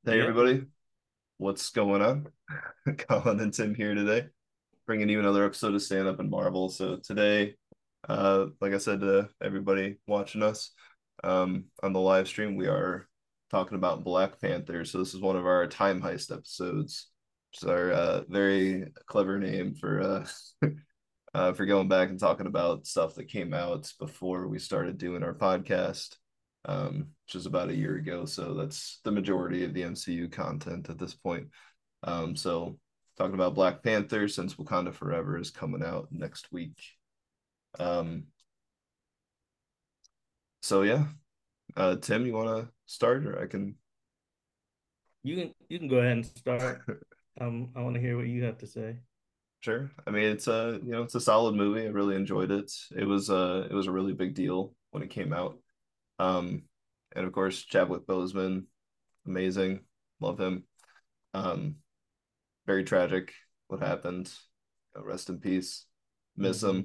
Hey Yep. everybody, what's going on? Colin and Tim here today, bringing you another episode of Stand Up and Marvel. So today, like I said to everybody watching us on the live stream, we are talking about Black Panther. So this is one of our time heist episodes, which is our very clever name for going back and talking about stuff that came out before we started doing our podcast, which is about a year ago. So that's the majority of the MCU content at this point. So talking about Black Panther since Wakanda Forever is coming out next week. Um, so yeah, Tim, you want to start or I can? You can go ahead and start. I want to hear what you have to say. Sure. I mean, it's a solid movie. I really enjoyed it. It was a really big deal when it came out. Um, and of course, Chadwick Boseman, amazing, love him. Um, Very tragic what happened. Rest in peace. Miss Mm-hmm. him.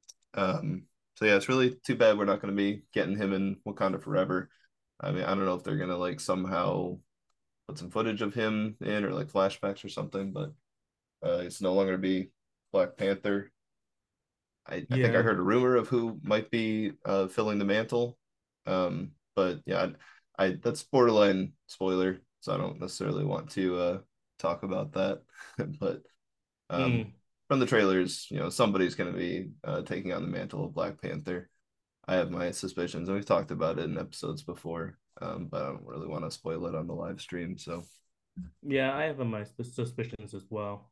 So yeah, it's really too bad we're not going to be getting him in Wakanda Forever. I mean, I don't know if they're gonna like somehow put some footage of him in or like flashbacks or something, but it's no longer to be Black Panther. I think I Yeah, heard a rumor of who might be filling the mantle. But yeah, I that's borderline spoiler, so I don't necessarily want to talk about that. But um, mm. from the trailers, somebody's going to be taking on the mantle of Black Panther. I have my suspicions, and we've talked about it in episodes before, but I don't really want to spoil it on the live stream. So Yeah, I have my suspicions as well.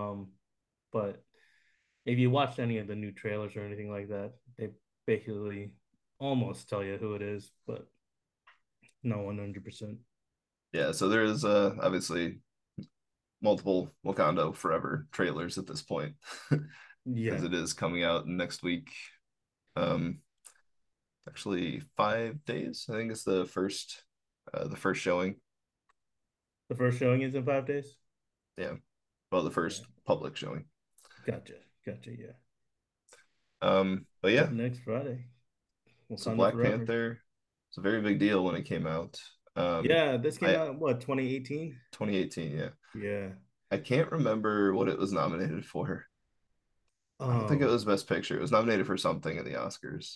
But if you watched any of the new trailers or anything like that, they basically almost tell you who it is, but no 100%. yeah, so there is obviously multiple Wakanda Forever trailers at this point, because Yeah, it is coming out next week. Um, actually, 5 days. I think it's the first showing. the first showing is in 5 days. Yeah, well, the Yeah, first public showing. gotcha. Yeah, But yep. yeah, Next Friday, so Wakanda Black Forever. Panther, it's a very big deal when it came out. Yeah, this came I out what 2018. 2018, yeah. Yeah. I can't remember what it was nominated for. I don't think it Um, was Best Picture. It was nominated for something in the Oscars.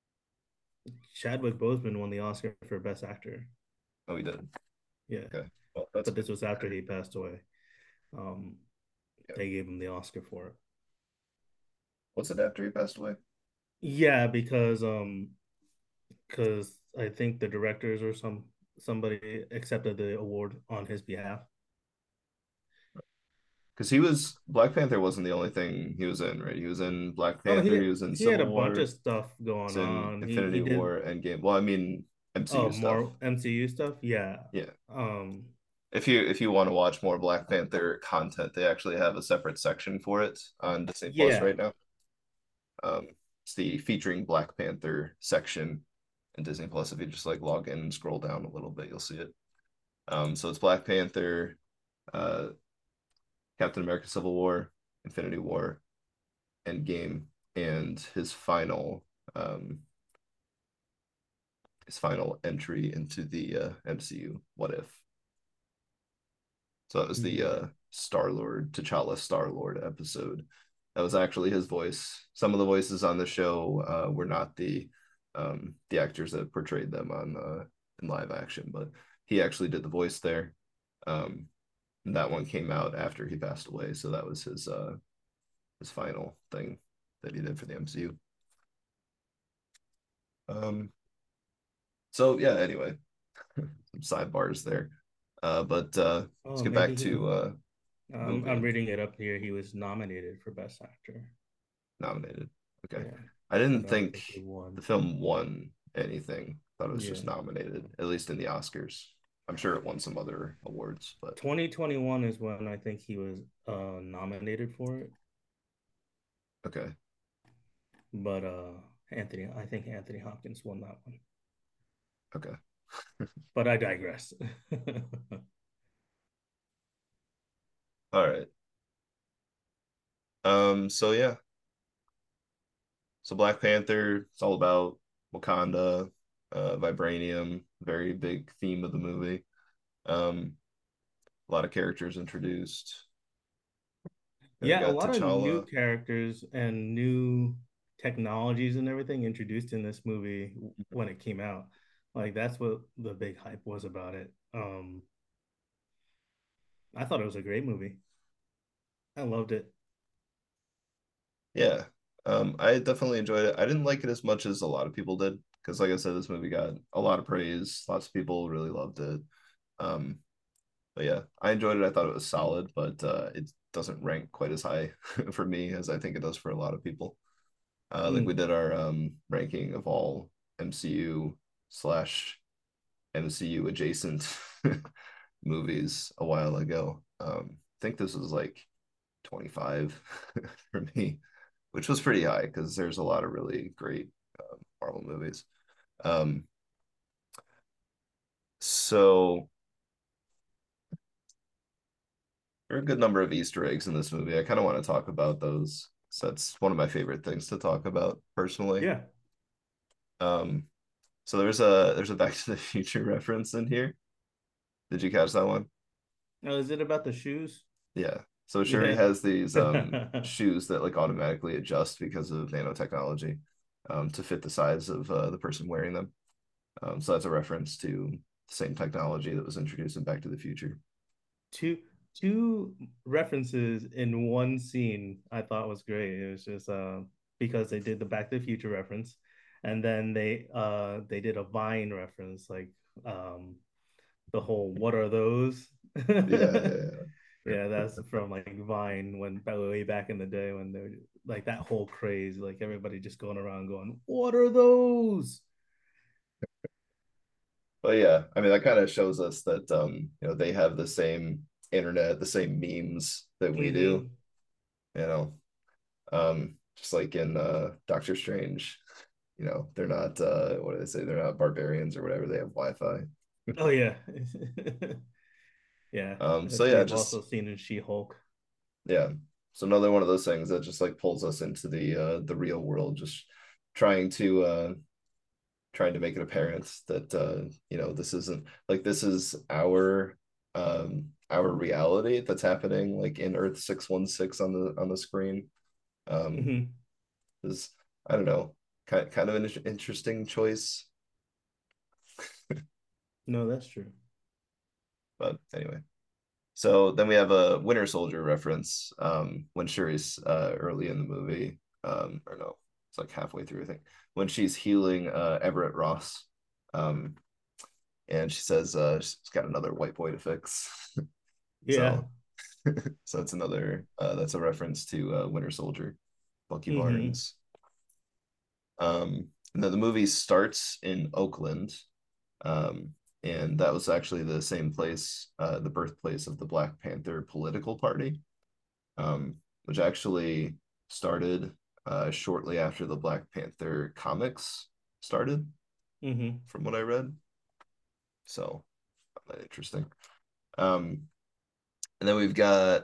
Chadwick Boseman won the Oscar for Best Actor. Oh, he did. Yeah, Okay. Well, that's but good. this was after he passed away. Um, Yeah. they gave him the Oscar for it. What's it after he passed away? Yeah, because I think the directors or somebody accepted the award on his behalf. Because he was Black Panther wasn't the only thing he was in, right? He was in Black Oh, Panther. He was in he had a Civil bunch of War. stuff going He's in on. He Infinity did War, Endgame. Well, I mean MCU stuff. more MCU stuff. Yeah. Yeah. Um, If you want to watch more Black Panther content, they actually have a separate section for it on Disney Plus yeah. right now. Um, it's the featuring Black Panther section in Disney Plus. If you just like log in and scroll down a little bit, you'll see it. So it's Black Panther, uh, Captain America: Civil War, Infinity War, Endgame, and his final entry into the MCU. What if? So that was the Yeah. Star Lord T'Challa Star Lord episode. That was actually his voice. Some of the voices on the show were not the actors that portrayed them on in live action, but he actually did the voice there. Um, and that one came out after he passed away, so that was his final thing that he did for the MCU. Um, so yeah, anyway, some sidebars there. But let's Oh, get maybe back he. to the I'm movie reading it up here. He was nominated for Best Actor. nominated. Okay. Yeah, I but didn't I don't think think he won. the film won anything. Thought it was just Yeah. nominated, at least in the Oscars. I'm sure it won some other awards, but 2021 is when I think he was nominated for it. okay. But I think Anthony Hopkins won that one. Okay. But I digress. All right. So yeah. So Black Panther, it's all about Wakanda, vibranium, very big theme of the movie. Um, A lot of characters introduced. We Yeah, a got lot of new T'Challa. characters and new technologies and everything introduced in this movie when it came out. Like that's what the big hype was about it. I thought it was a great movie. I loved it. Yeah. I definitely enjoyed it. I didn't like it as much as a lot of people did because, like I said, this movie got a lot of praise. Lots of people really loved it. Um, but yeah, I enjoyed it. I thought it was solid, but it doesn't rank quite as high for me as I think it does for a lot of people. Like we Mm. did our ranking of all MCU slash MCU adjacent movies a while ago. I think this was like 25 for me, which was pretty high because there's a lot of really great Marvel movies. Um, so there are a good number of Easter eggs in this movie. I kind of want to talk about those. So that's one of my favorite things to talk about personally. Yeah. Um, so there's a Back to the Future reference in here. Did you catch that one? Oh, is it about the shoes? Yeah. So Shuri Yeah. has these shoes that like automatically adjust because of nanotechnology to fit the size of the person wearing them. So that's a reference to the same technology that was introduced in Back to the Future. two two references in one scene I thought was great. It was just because they did the Back to the Future reference, and then they did a Vine reference, like um the whole "What are those?" Yeah, yeah, yeah. Yeah, that's from like Vine when way back in the day when they were like that whole craze, like everybody just going around going, "What are those?" But yeah, I mean that kind of shows us that they have the same internet, the same memes that we do, Mm-hmm. you know. Just like in Doctor Strange, they're not what do they say? They're not barbarians or whatever, they have Wi-Fi. Oh yeah. Yeah, So as we yeah, have just also seen in She-Hulk. yeah. So another one of those things that just like pulls us into the real world, just trying to uh trying to make it apparent that this isn't like this is our reality that's happening like in Earth 616 on the screen. Um Mm-hmm. is I don't know, kind of an interesting choice. No, that's true. But anyway. So then we have a Winter Soldier reference when Shuri's early in the movie, or no, it's like halfway through, I think, when she's healing Everett Ross. Um, and she says she's got another white boy to fix. Yeah. So so it's another that's a reference to Winter Soldier, Bucky Mm-hmm. Barnes. And then the movie starts in Oakland. Um, and that was actually the same place, the birthplace of the Black Panther political party, which actually started shortly after the Black Panther comics started, Mm-hmm. from what I read. So, that interesting. Um, and then we've got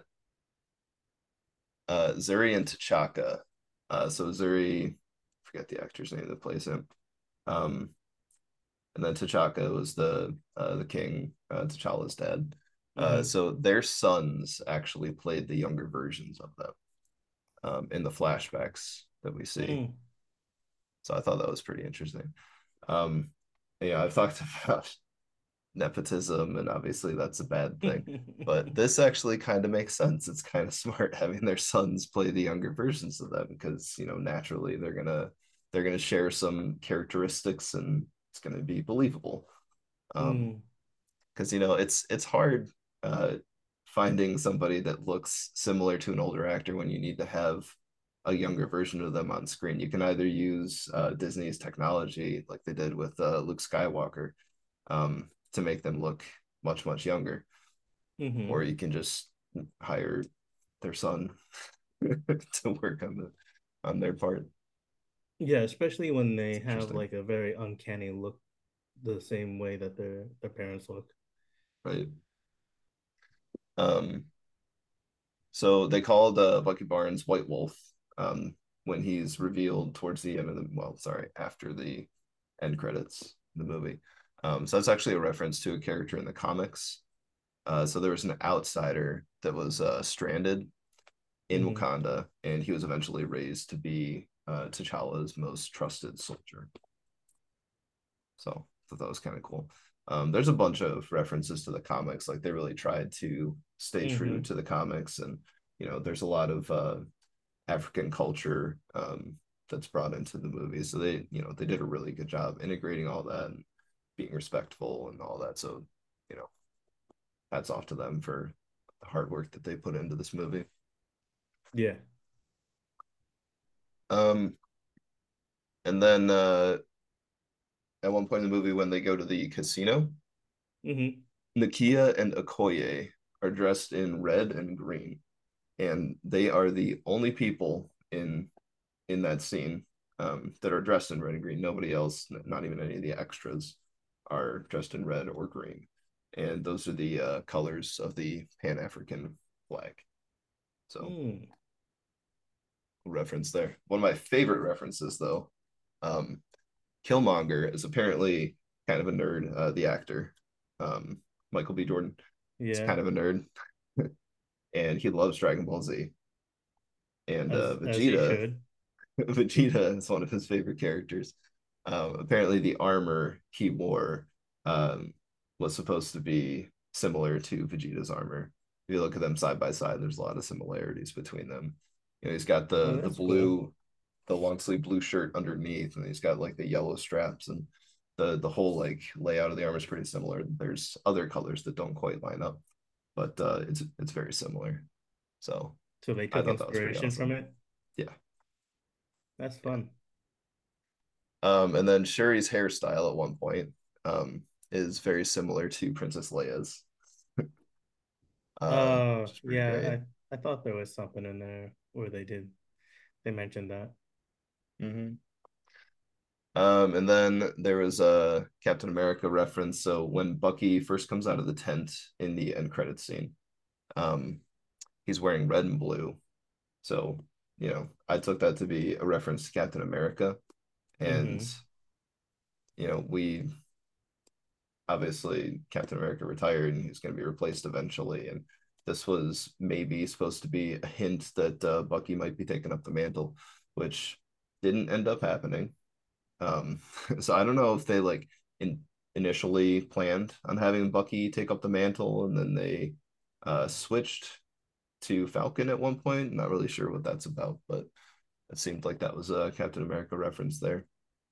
Zuri and T'Chaka. So Zuri, I forget the actor's name that plays him. Um, and then T'Chaka was the king, T'Challa's dad. Mm-hmm. So their sons actually played the younger versions of them in the flashbacks that we see. Mm. So I thought that was pretty interesting. Um, yeah, I've talked about nepotism, and obviously that's a bad thing. But this actually kind of makes sense. It's kind of smart having their sons play the younger versions of them because naturally they're gonna share some characteristics and it's gonna be believable. Mm. Because it's hard uh finding somebody that looks similar to an older actor when you need to have a younger version of them on screen. You can either use Disney's technology like they did with Luke Skywalker to make them look much much younger, or Mm-hmm. you can just hire their son to work on their part. Yeah, especially when they It's have interesting, like a very uncanny look, the same way that their parents look. right? Um, So they called Bucky Barnes White Wolf when he's revealed towards the end of after the end credits of the movie. So that's actually a reference to a character in the comics. So there was an outsider that was stranded in Mm-hmm. Wakanda, and he was eventually raised to be T'Challa's most trusted soldier. So I thought that was kind of cool. There's a bunch of references to the comics. Like they really tried to stay true Mm-hmm. to the comics, and there's a lot of African culture that's brought into the movie. So they did a really good job integrating all that and being respectful and all that. So you know, hats off to them for the hard work that they put into this movie. Yeah. Um, and then at one point in the movie, when they go to the casino, Mm-hmm. Nakia and Okoye are dressed in red and green, and they are the only people in that scene that are dressed in red and green. Nobody else, not even any of the extras, are dressed in red or green, and those are the colors of the Pan African flag. So Mm. reference there. One of my favorite references, though, um, Killmonger is apparently kind of a nerd. The actor, Michael B. Jordan, is Yeah. kind of a nerd, and he loves Dragon Ball Z. And As he Vegeta, should. Vegeta is one of his favorite characters. Apparently, the armor he wore um, was supposed to be similar to Vegeta's armor. If you look at them side by side, there's a lot of similarities between them. He's got Oh, the that's cool. blue, the long sleeve blue shirt underneath, and he's got like the yellow straps, and the whole like layout of the armor is pretty similar. There's other colors that don't quite line up, but it's very similar. So So they I took thought that was pretty inspiration from awesome. it. Yeah, That's yeah. fun. And then Shuri's hairstyle at one point is very similar to Princess Leia's, which is pretty Yeah, great. I thought there was something in there where they mentioned that. Mm-hmm. And then there was a Captain America reference. So when Bucky first comes out of the tent in the end credit scene, um, he's wearing red and blue. So, I took that to be a reference to Captain America. And, Mm-hmm. we obviously Captain America retired and he's going to be replaced eventually. And this was maybe supposed to be a hint that Bucky might be taking up the mantle, which didn't end up happening. Um, so I don't know if they like initially planned on having Bucky take up the mantle and then they switched to Falcon at one point. Not really sure what that's about, but it seemed like that was a Captain America reference there.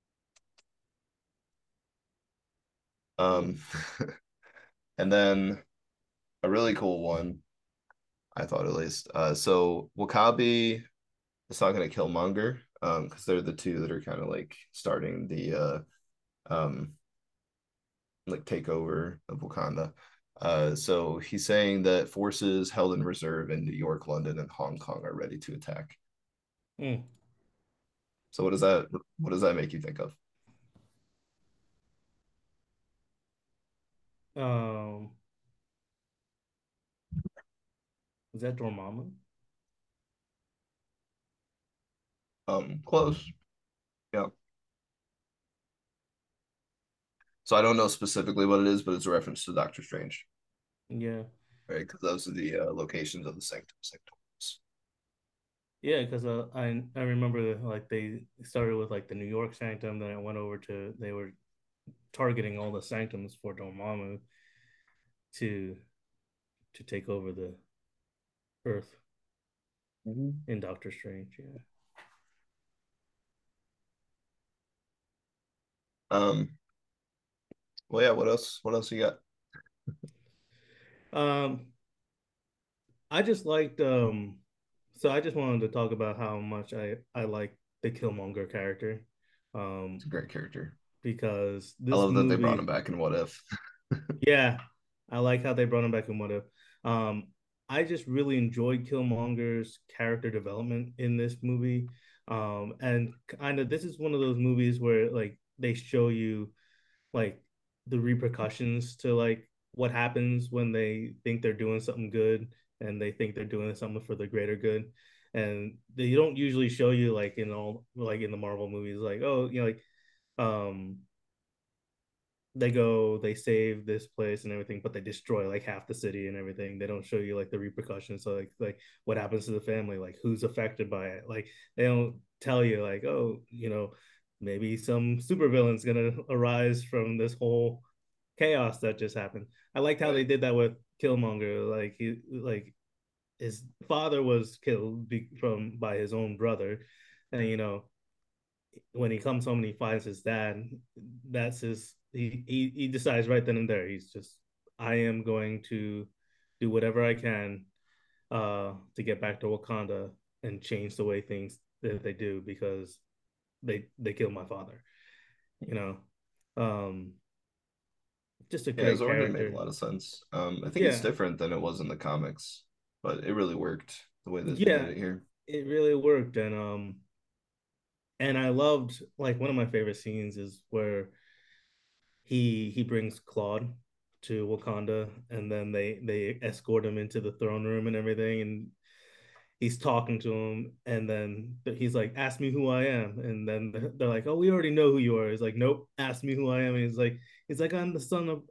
Hmm. Um, and then a really cool one, I thought at least. So Wakabi is talking to Killmonger, because they're the two that are kind of like starting the um like takeover of Wakanda. So he's saying that forces held in reserve in New York, London, and Hong Kong are ready to attack. Mm. So what does that make you think of? Um, is that Dormammu? Close. Yeah. So I don't know specifically what it is, but it's a reference to Doctor Strange, Yeah. right? Because those are the locations of the sanctums. Yeah, because I remember like they started with like the New York Sanctum, then it went over to they were targeting all the sanctums for Dormammu to take over the Earth Mm-hmm. in Doctor Strange. Yeah. Um, well, yeah. What else? What else you got? Um, I just liked so I just wanted to talk about how much I like the Killmonger character. It's Um, a great character. because I this love that they brought him movie, back in What If. yeah, I like how they brought him back in What If. Um, I just really enjoyed Killmonger's character development in this movie. And kind of this is one of those movies where like they show you like the repercussions to like what happens when they think they're doing something good and they think they're doing something for the greater good. And they don't usually show you like in all like in the Marvel movies, like, oh, like um they go, they save this place and everything, but they destroy like half the city and everything. They don't show you like the repercussions. So like what happens to the family, like who's affected by it. Like they don't tell you like, oh, maybe some supervillain's gonna arise from this whole chaos that just happened. I liked how they Right. did that with Killmonger. Like his father was killed from by his own brother, and when he comes home and he finds his dad, that's his. He decides right then and there. He's just, I am going to do whatever I can to get back to Wakanda and change the way things that they do because they killed my father. You know, um, just a Yeah, his great origin made a character. lot of sense. I think it's Yeah, different than it was in the comics, but it really worked the way that they did yeah, it here. it really worked, and I loved like one of my favorite scenes is where he brings Claude to Wakanda, and then they escort him into the throne room and everything, and he's talking to him, and then he's like, "Ask me who I am," and then they're like, "Oh, we already know who you are." He's like, "Nope, ask me who I am." And he's like, "I'm the son of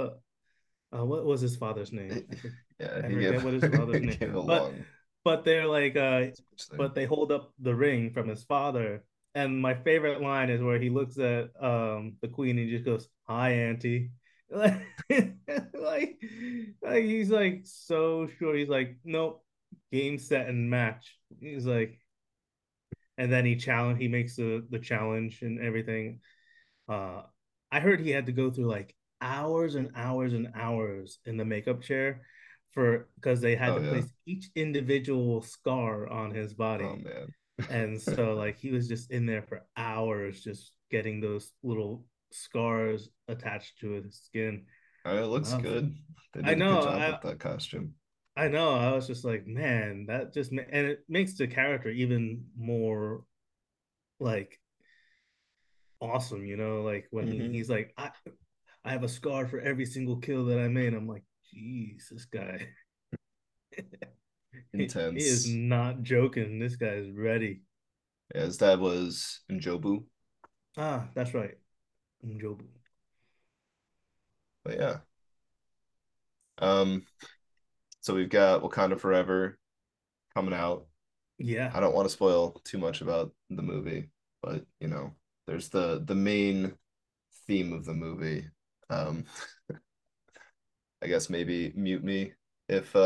what was his father's name? Yeah, I he forget gave what his father's he name, gave a but long they're like speech there. but they hold up the ring from his father, and my favorite line is where he looks at the queen and he just goes, "Hi, auntie." like, like he's like so sure. He's like, "Nope, game set and match." He's like, and then he makes the challenge and everything. uh, I heard he had to go through like hours and hours and hours in the makeup chair for because they had Oh to yeah. place each individual scar on his Oh body. man. And so like he was just in there for hours just getting those little scars attached to his skin. It And looks good. They I did a good know, job with that costume. I know, I was just like, man, and it makes the character even more like awesome, like when Hmm. he's like, I have a scar for every single kill that I made. I'm like, geez, this guy, he is Intense. not joking. This guy is ready. Yeah, his dad was Njobu. Ah, that's right. Njobu. But yeah. Um, so we've got Wakanda Forever coming out. Yeah. I don't want to spoil too much about the movie, but there's the main theme of the movie. Um, I guess maybe mute me if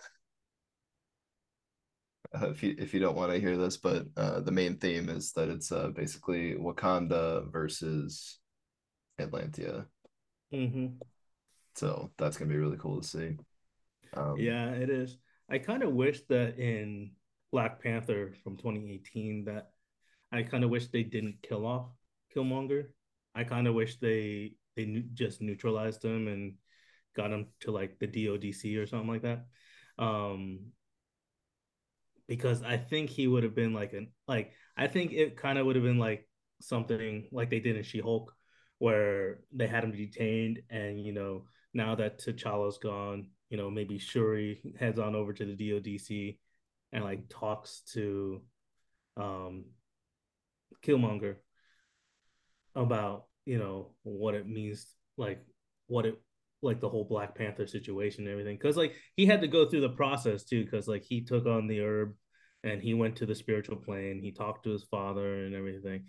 if you don't want to hear this, but the main theme is that it's basically Wakanda versus Atlantia. Hmm. So that's gonna be really cool to see. Um, Yeah, it is. I kind of wish that in Black Panther from 2018 that I kind of wish they didn't kill off Killmonger. I kind of wish they just neutralized him and got him to like the DODC or something like that. Um, because I think he would have been like I think it kind of would have been like something like they did in She-Hulk, where they had him detained, and now that T'Challa's gone, maybe Shuri heads on over to the DODC and like talks to um Killmonger about what it means, like what it like the whole Black Panther situation and everything, because like he had to go through the process too, because like he took on the herb and he went to the spiritual plane, he talked to his father and everything.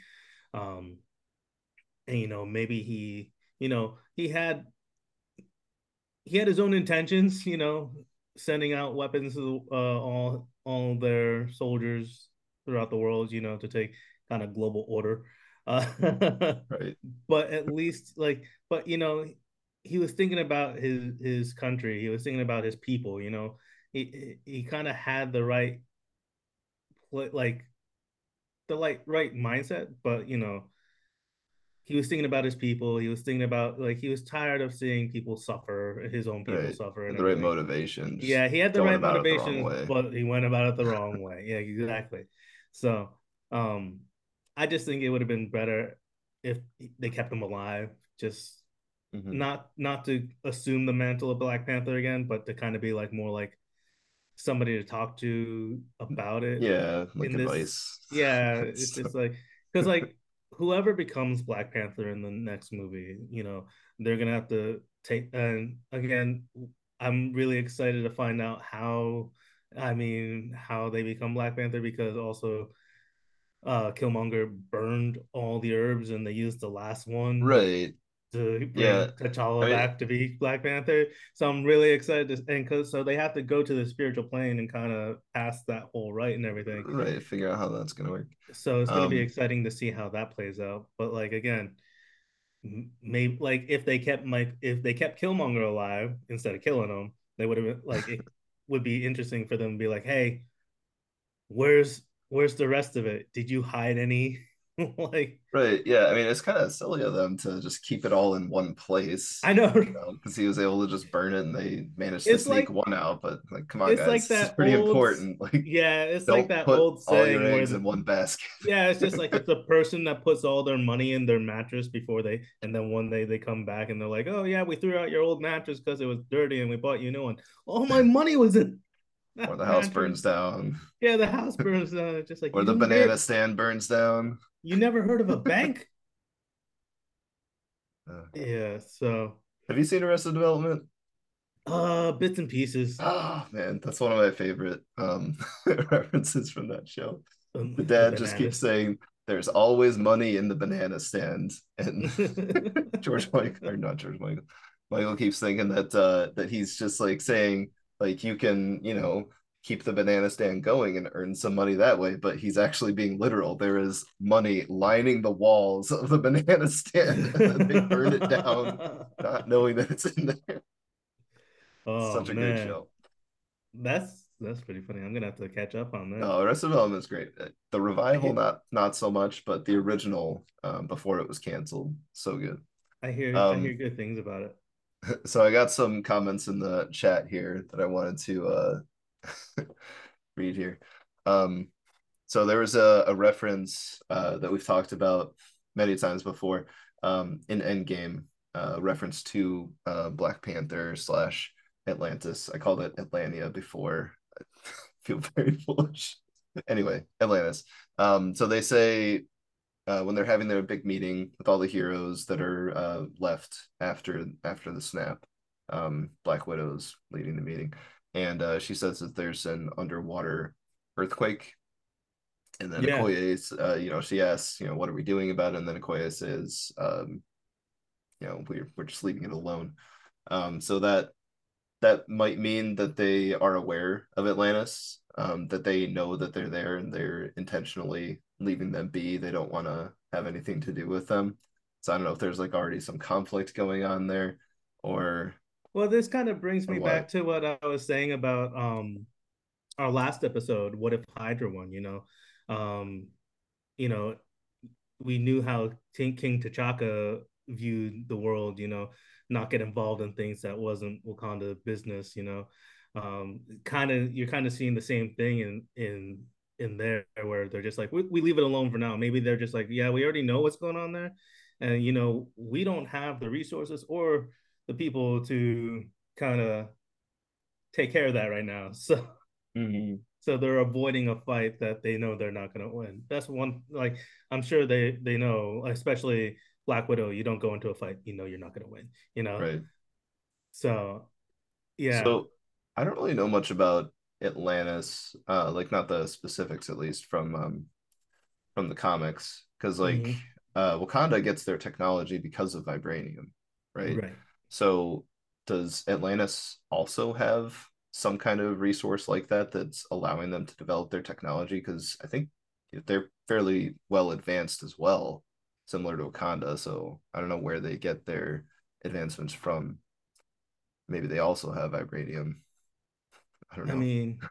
And maybe you know he had he had his own intentions, sending out weapons to all their soldiers throughout the world, to take kind of global order. Uh, right, but at least but he was thinking about his country. He was thinking about his people. He kind of had the like right mindset, but he was thinking about his people. He was thinking about like he was tired of seeing people suffer, his own people right. suffer and The right everything. motivation, just Yeah, he had the going right about it the wrong motivations, way. but he went about it the wrong way. Yeah, exactly. So, um, I just think it would have been better if they kept him alive. Just Hmm. not to assume the mantle of Black Panther again, but to kind of be like more like somebody to talk to about it Yeah, like in this. advice. Yeah, it's just like because like whoever becomes Black Panther in the next movie, they're gonna have to take. And again, I'm really excited to find out how. I mean, how they become Black Panther, because also Killmonger burned all the herbs and they used the last one Right. to Yeah. bring I T'Challa mean, back to be Black Panther. So I'm really excited to, and cause so they have to go to the spiritual plane and kind of pass that whole right and everything. right, figure out how that's gonna work. So it's going to be Um, exciting to see how that plays out. But like again, maybe like if they kept Mike, if they kept Killmonger alive instead of killing him, they would have been like it would be interesting for them to be like, hey, where's the rest of it? Did you hide any? Like right, yeah. I mean, it's kind of silly of them to just keep it all in one place, I know because he was able to just burn it and they managed to it's sneak like one out. But like, come on, it's guys, like this is that pretty old important. Like, yeah, it's like don't that put old all your saying where eggs the in one basket. yeah, it's just like it's the person that puts all their money in their mattress before they, and then one day they come back and they're like, oh yeah, we threw out your old mattress because it was dirty and we bought you a new one. All my money was in Or that the house mattress. burns down, Yeah, the house burns down. It's just like or the banana stand burns down. you never heard of a bank? Uh, Yeah, so have you seen Arrested Development? bits and pieces. Oh man, that's one of my favorite references from that show. The The dad just keeps bananas. saying, "There's always money in the banana stand," and George Michael, or not George Michael, Michael keeps thinking that that he's just like saying like you can keep the banana stand going and earn some money that way, but he's actually being literal. There is money lining the walls of the banana stand, and then they burn it down, not knowing that it's in there. Oh Such a great man, show. that's pretty funny. I'm gonna have to catch up on that. No, Arrested Development is great. The I revival, hear, not so much, but the original before it was canceled, so good. I hear Um, good things about it. so I got some comments in the chat here that I wanted to read here. Um, so there was a reference that we've talked about many times before in Endgame, reference to Black Panther slash Atlantis. I called it Atlantia before. I feel very foolish. Anyway, Atlantis. So they say when they're having their big meeting with all the heroes that are left after the snap, Black Widow's leading the meeting, and she says that there's an underwater earthquake. And then Yeah. Okoye, she asks, what are we doing about it? And then Okoye says, we're just leaving it alone. So that might mean that they are aware of Atlantis, that they know that they're there and they're intentionally leaving them be. They don't want to have anything to do with them. So I don't know if there's like already some conflict going on there, or Well, this kind of brings or me what. back to what I was saying about our last episode. What if Hydra won? Um, you know, we knew how King T'Chaka viewed the world. Not get involved in things that wasn't Wakanda business. Kind of you're kind of seeing the same thing in there where they're just like we leave it alone for now. Maybe they're just like yeah, we already know what's going on there, and we don't have the resources or the people to kind of take care of that right now. So Mm-hmm. so they're avoiding a fight that they know they're not going to win. That's one like I'm sure they know, especially Black Widow. You don't go into a fight, you're not going to win. You know, Right. so yeah, So I don't really know much about Atlantis, like not the specifics at least from the comics, because like hmm Wakanda gets their technology because of vibranium, right? right. So does Atlantis also have some kind of resource like that that's allowing them to develop their technology? Because I think they're fairly well advanced as well, similar to Wakanda. So I don't know where they get their advancements from. Maybe they also have vibranium. I don't I know, mean,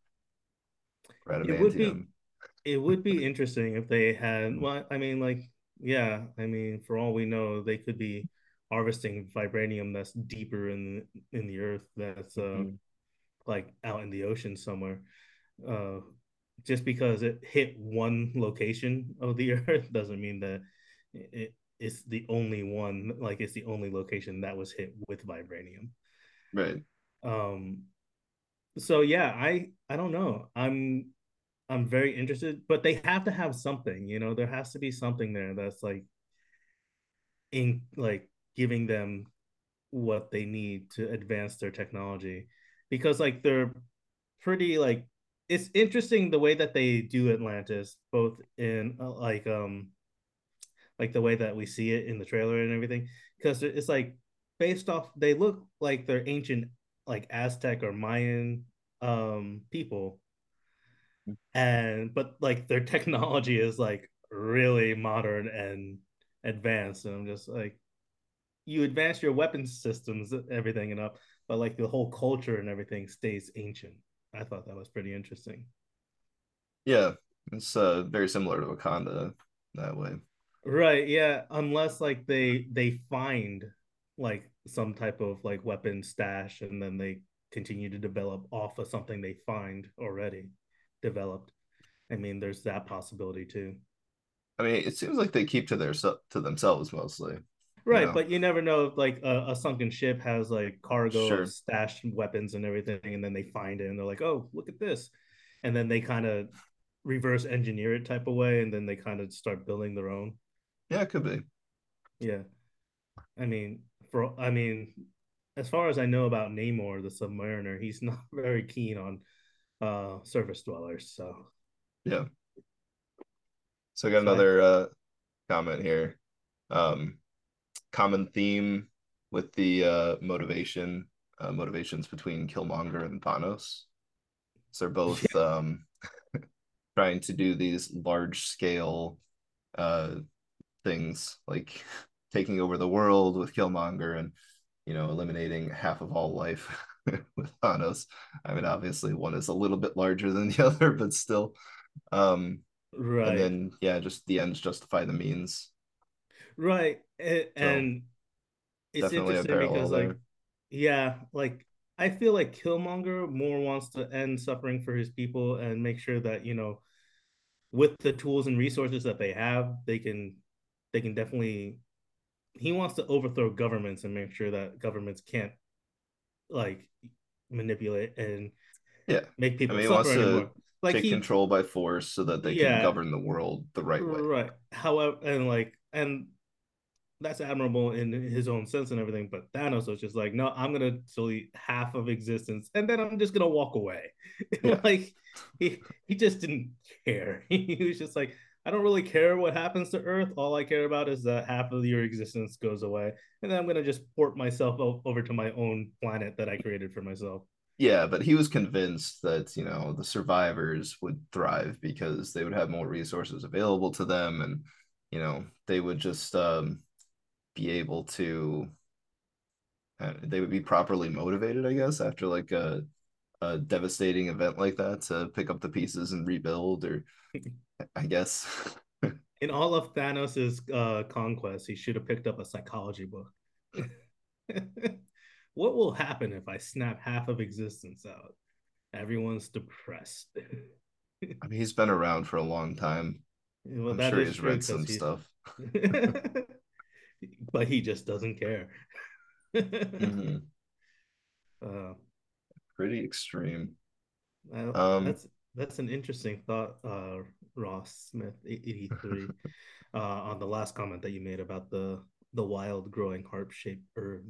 or it would adamantium. be it would be interesting if they had. Well, I mean, like yeah, I mean, for all we know, they could be harvesting vibranium that's deeper in the earth. That's Mhm. like out in the ocean somewhere. Uh, just because it hit one location of the earth doesn't mean that it's the only one. Like it's the only location that was hit with vibranium. Right. Um, so yeah, I don't know. I'm very interested, but they have to have something. There has to be something there that's like in like giving them what they need to advance their technology, because like they're pretty like, it's interesting the way that they do Atlantis, both in like the way that we see it in the trailer and everything, because it's like based off, they look like they're ancient, like Aztec or Mayan people, and but like their technology is like really modern and advanced, and I'm just like, you advance your weapon systems, everything and up, but like the whole culture and everything stays ancient. I thought that was pretty interesting. Yeah, it's very similar to Wakanda that way. Right, yeah, unless like they find like some type of like weapon stash, and then they continue to develop off of something they find already developed. I mean, there's that possibility too. I mean, it seems like they keep to their to themselves mostly, you Right, know. but you never know if like a sunken ship has like cargo of Sure. stashed weapons and everything, and then they find it and they're like, "Oh, look at this," and then they kind of reverse engineer it type of way, and then they kind of start building their own. Yeah, it could be. Yeah, I mean, as far as I know about Namor, the Submariner, he's not very keen on surface dwellers. So, Yeah. So I got so I another comment here. Um, Common theme with the motivations between Killmonger and Thanos. So they're both yeah, trying to do these large scale uh things like taking over the world with Killmonger and eliminating half of all life with Thanos. I mean, obviously one is a little bit larger than the other, but still. Um, and right, then yeah, just the ends justify the means. right, So and it's definitely a interesting parallel because like, there. yeah, like I feel like Killmonger more wants to end suffering for his people and make sure that, with the tools and resources that they have, they can definitely, he wants to overthrow governments and make sure that governments can't like manipulate and Yeah. make I people mean, he suffer wants to anymore. Like take he, control by force so that they can yeah, govern the world the right way. right. However, and that's admirable in his own sense and everything. But Thanos was just like, no, I'm gonna delete half of existence, and then I'm just gonna walk away. Yeah. Like he just didn't care. He was just like, I don't really care what happens to Earth. All I care about is that half of your existence goes away, and then I'm gonna just port myself over to my own planet that I created for myself. Yeah, but he was convinced that, the survivors would thrive because they would have more resources available to them and, they would just be able to they would be properly motivated, I guess, after like a devastating event like that to pick up the pieces and rebuild or I guess. In all of Thanos's conquest, he should have picked up a psychology book. What will happen if I snap half of existence out? Everyone's depressed. I mean, he's been around for a long time. Well, I'm that sure is he's true read because some he's, stuff. but he just doesn't care. Hmm. uh, Pretty extreme. well, Um, that's an interesting thought, Ross Smith 83, on the last comment that you made about the wild growing harp shaped herb.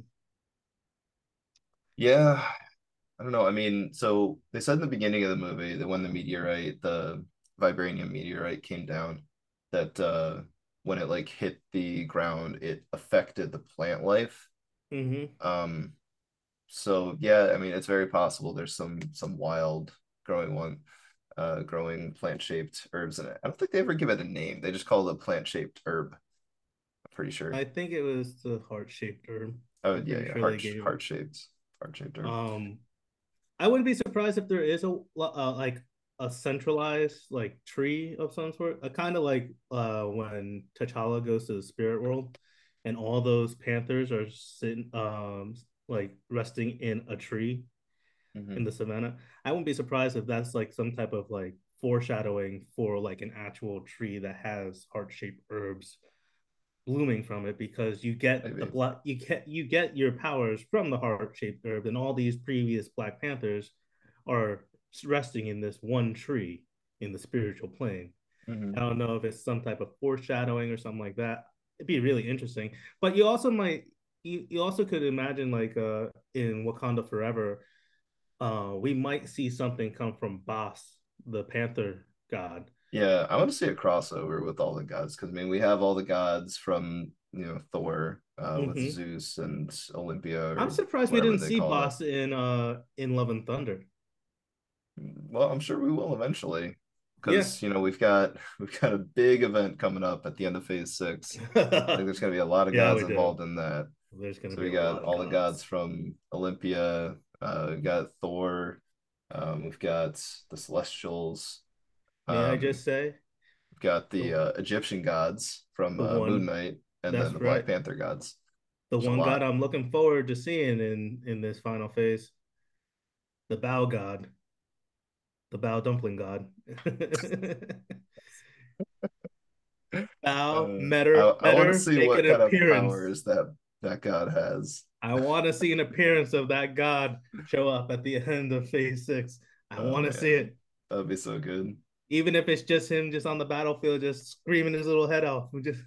yeah, I don't know. I mean, so they said in the beginning of the movie that when the vibranium meteorite came down, that when it like hit the ground, it affected the plant life. Mm-hmm. Um, so yeah, I mean, it's very possible there's some wild growing one, growing plant-shaped herbs in it. I don't think they ever give it a name. They just call it a plant-shaped herb. I'm pretty sure. I think it was the heart shaped herb. Oh I'm yeah, pretty yeah, sure they gave it. heart-shaped herb. Um, I wouldn't be surprised if there is a like a centralized like tree of some sort. Kind of like when T'Challa goes to the spirit world, and all those panthers are sitting like resting in a tree in Hmm. the savannah. I wouldn't be surprised if that's like some type of like foreshadowing for like an actual tree that has heart shaped herbs blooming from it, because you get the Maybe. black you get your powers from the heart-shaped herb, and all these previous Black Panthers are resting in this one tree in the spiritual plane. I Hmm. don't know if it's some type of foreshadowing or something like that. It'd be really interesting. But you also might, you also could imagine like in Wakanda Forever, we might see something come from Boss, the Panther god. Yeah, I want to see a crossover with all the gods because I mean we have all the gods from Thor with Hmm. Zeus and Olympia I'm or surprised we whatever didn't they see call it. Boss in Love and Thunder. Well, I'm sure we will eventually Yeah. because we've got a big event coming up at the end of Phase 6. I think there's going to be a lot of Yeah, gods we do. involved in that. There's gonna So be we a got lot of all the gods gods. from Olympia. We got Thor. We've got the Celestials. May I Um, just say we've got the the Egyptian gods from the Moon one Knight, and then that's the Black right. Panther gods. The There's a one god lot. I'm looking forward to seeing in this final phase, the Bow God, the Bow Dumpling God. Bow, I want to Metter, see make what an kind of appearance. powers that god has. I want to see an appearance of that god show up at the end of Phase 6. I Oh want to see man, it, that would be so good. even if it's just him, just on the battlefield, just screaming his little head off. Just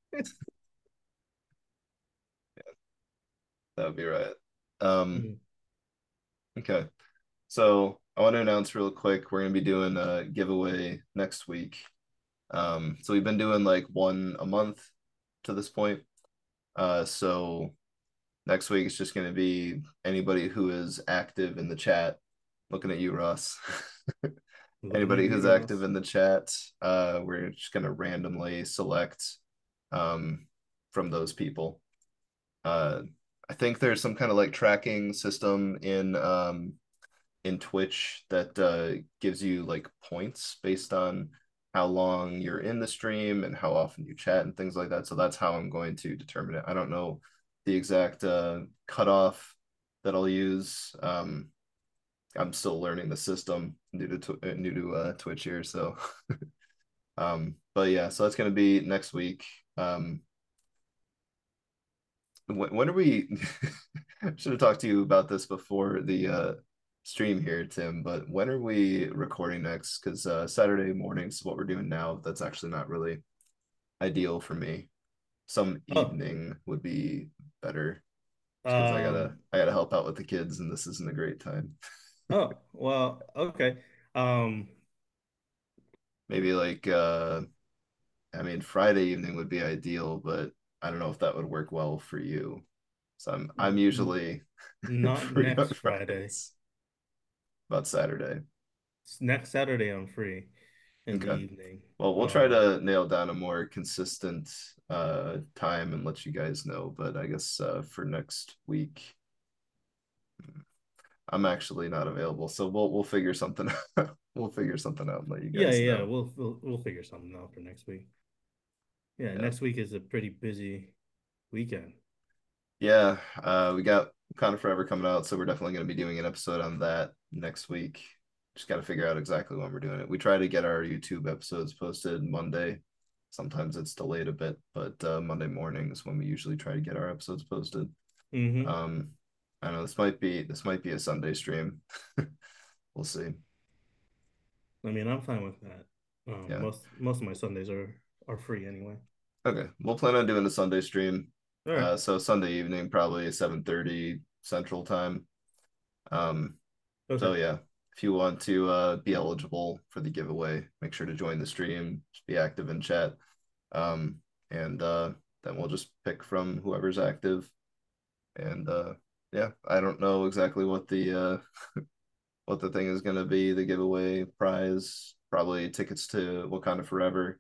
That would be right. Um, okay. So I want to announce real quick, we're gonna be doing a giveaway next week. So we've been doing like one a month to this point. So next week it's just gonna be anybody who is active in the chat. Looking at you, Ross. looking at Anybody you, who's active Ross. in the chat, we're just gonna randomly select um from those people. Uh, I think there's some kind of like tracking system in Twitch that gives you like points based on how long you're in the stream and how often you chat and things like that. So that's how I'm going to determine it. I don't know the exact cutoff that I'll use. I'm still learning the system new to Twitch here, so but yeah, so that's gonna be next week. When are we? Should have talked to you about this before the stream here, Tim. But when are we recording next? Because Saturday mornings, what we're doing now, that's actually not really ideal for me. Some Oh, evening would be better because I gotta um, I gotta help out with the kids, and this isn't a great time. oh, well, okay. Um, Maybe like I mean Friday evening would be ideal, but I don't know if that would work well for you. So I'm usually not free on next Friday. Fridays. About Saturday. Next Saturday, I'm free in the Okay. evening. Well, we'll try Um, to nail down a more consistent time and let you guys know. But I guess for next week, I'm actually not available, so we'll figure something out. We'll figure something out and let you yeah, guys yeah, know. we'll figure something out for next week. Yeah, Yeah. next week is a pretty busy weekend. Yeah. We got Wakanda Forever coming out, so we're definitely going to be doing an episode on that next week. Just got to figure out exactly when we're doing it. We try to get our YouTube episodes posted Monday. Sometimes it's delayed a bit, but Monday morning is when we usually try to get our episodes posted. Hmm. Um, I know this might be a Sunday stream. We'll see. I mean, I'm fine with that. Yeah. Most of my Sundays are free anyway. Okay. We'll plan on doing a Sunday stream. All right. So Sunday evening, probably 7:30 Central Time. Um, Okay. so yeah, if you want to be eligible for the giveaway, make sure to join the stream, just be active in chat. And then we'll just pick from whoever's active. And yeah, I don't know exactly what the thing is going to be, the giveaway prize, probably tickets to Wakanda Forever,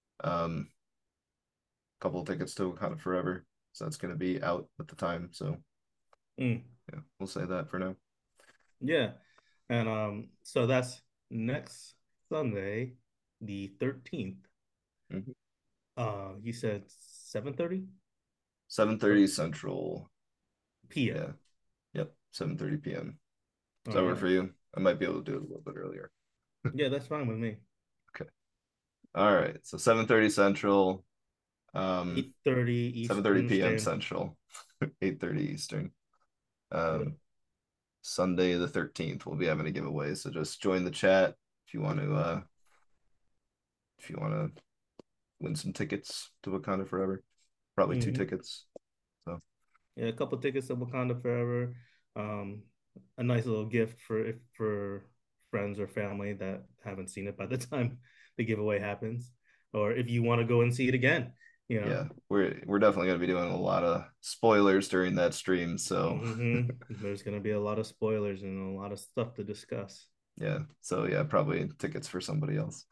couple of tickets to Wakanda Forever. So that's going to be out at the time. So Mm, yeah, we'll say that for now. yeah. And so that's next Sunday, the 13th. Mhm. You said 7:30 or 7:30 Central. Yeah. PM. Yep. 7:30 p.m. Does All that work right. for you? I might be able to do it a little bit earlier. Yeah, that's fine with me. Okay. All right. So 7:30 Central. Um, 8:30 7:30 Eastern p.m. Standard. Central. 8:30 Eastern. Yeah. Um, Sunday the 13th, we'll be having a giveaway. So just join the chat if you want to win some tickets to Wakanda Forever. Probably two Hmm. tickets. So Yeah, a couple tickets to Wakanda Forever. Um, a nice little gift for friends or family that haven't seen it by the time the giveaway happens, or if you want to go and see it again, you know. Yeah, we're definitely gonna be doing a lot of spoilers during that stream. So There's gonna be a lot of spoilers and a lot of stuff to discuss. yeah, so yeah, probably tickets for somebody else.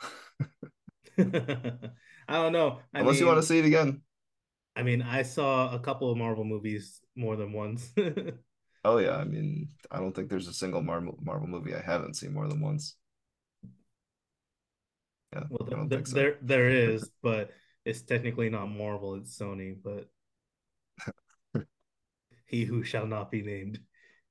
I don't know. Unless you want to see it again. I saw a couple of Marvel movies more than once. Oh yeah, I mean, I don't think there's a single Marvel movie I haven't seen more than once. Yeah, Well, I don't think so. there is, but it's technically not Marvel, it's Sony, but he who shall not be named.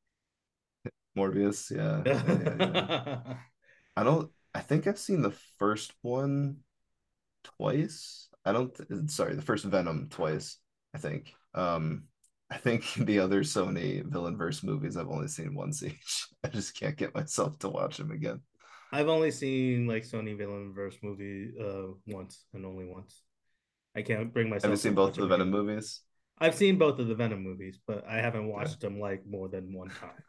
Morbius, yeah. I don't. I think I've seen the first one twice. I don't. Sorry, the first Venom twice. I think. I think the other Sony villain-verse movies I've only seen once each. I just can't get myself to watch them again. I've only seen like Sony villain verse movie once and only once. I can't bring Have you myself to seen both watch of the them Venom again. movies? I've seen both of the Venom movies, but I haven't Okay. watched them like more than one time.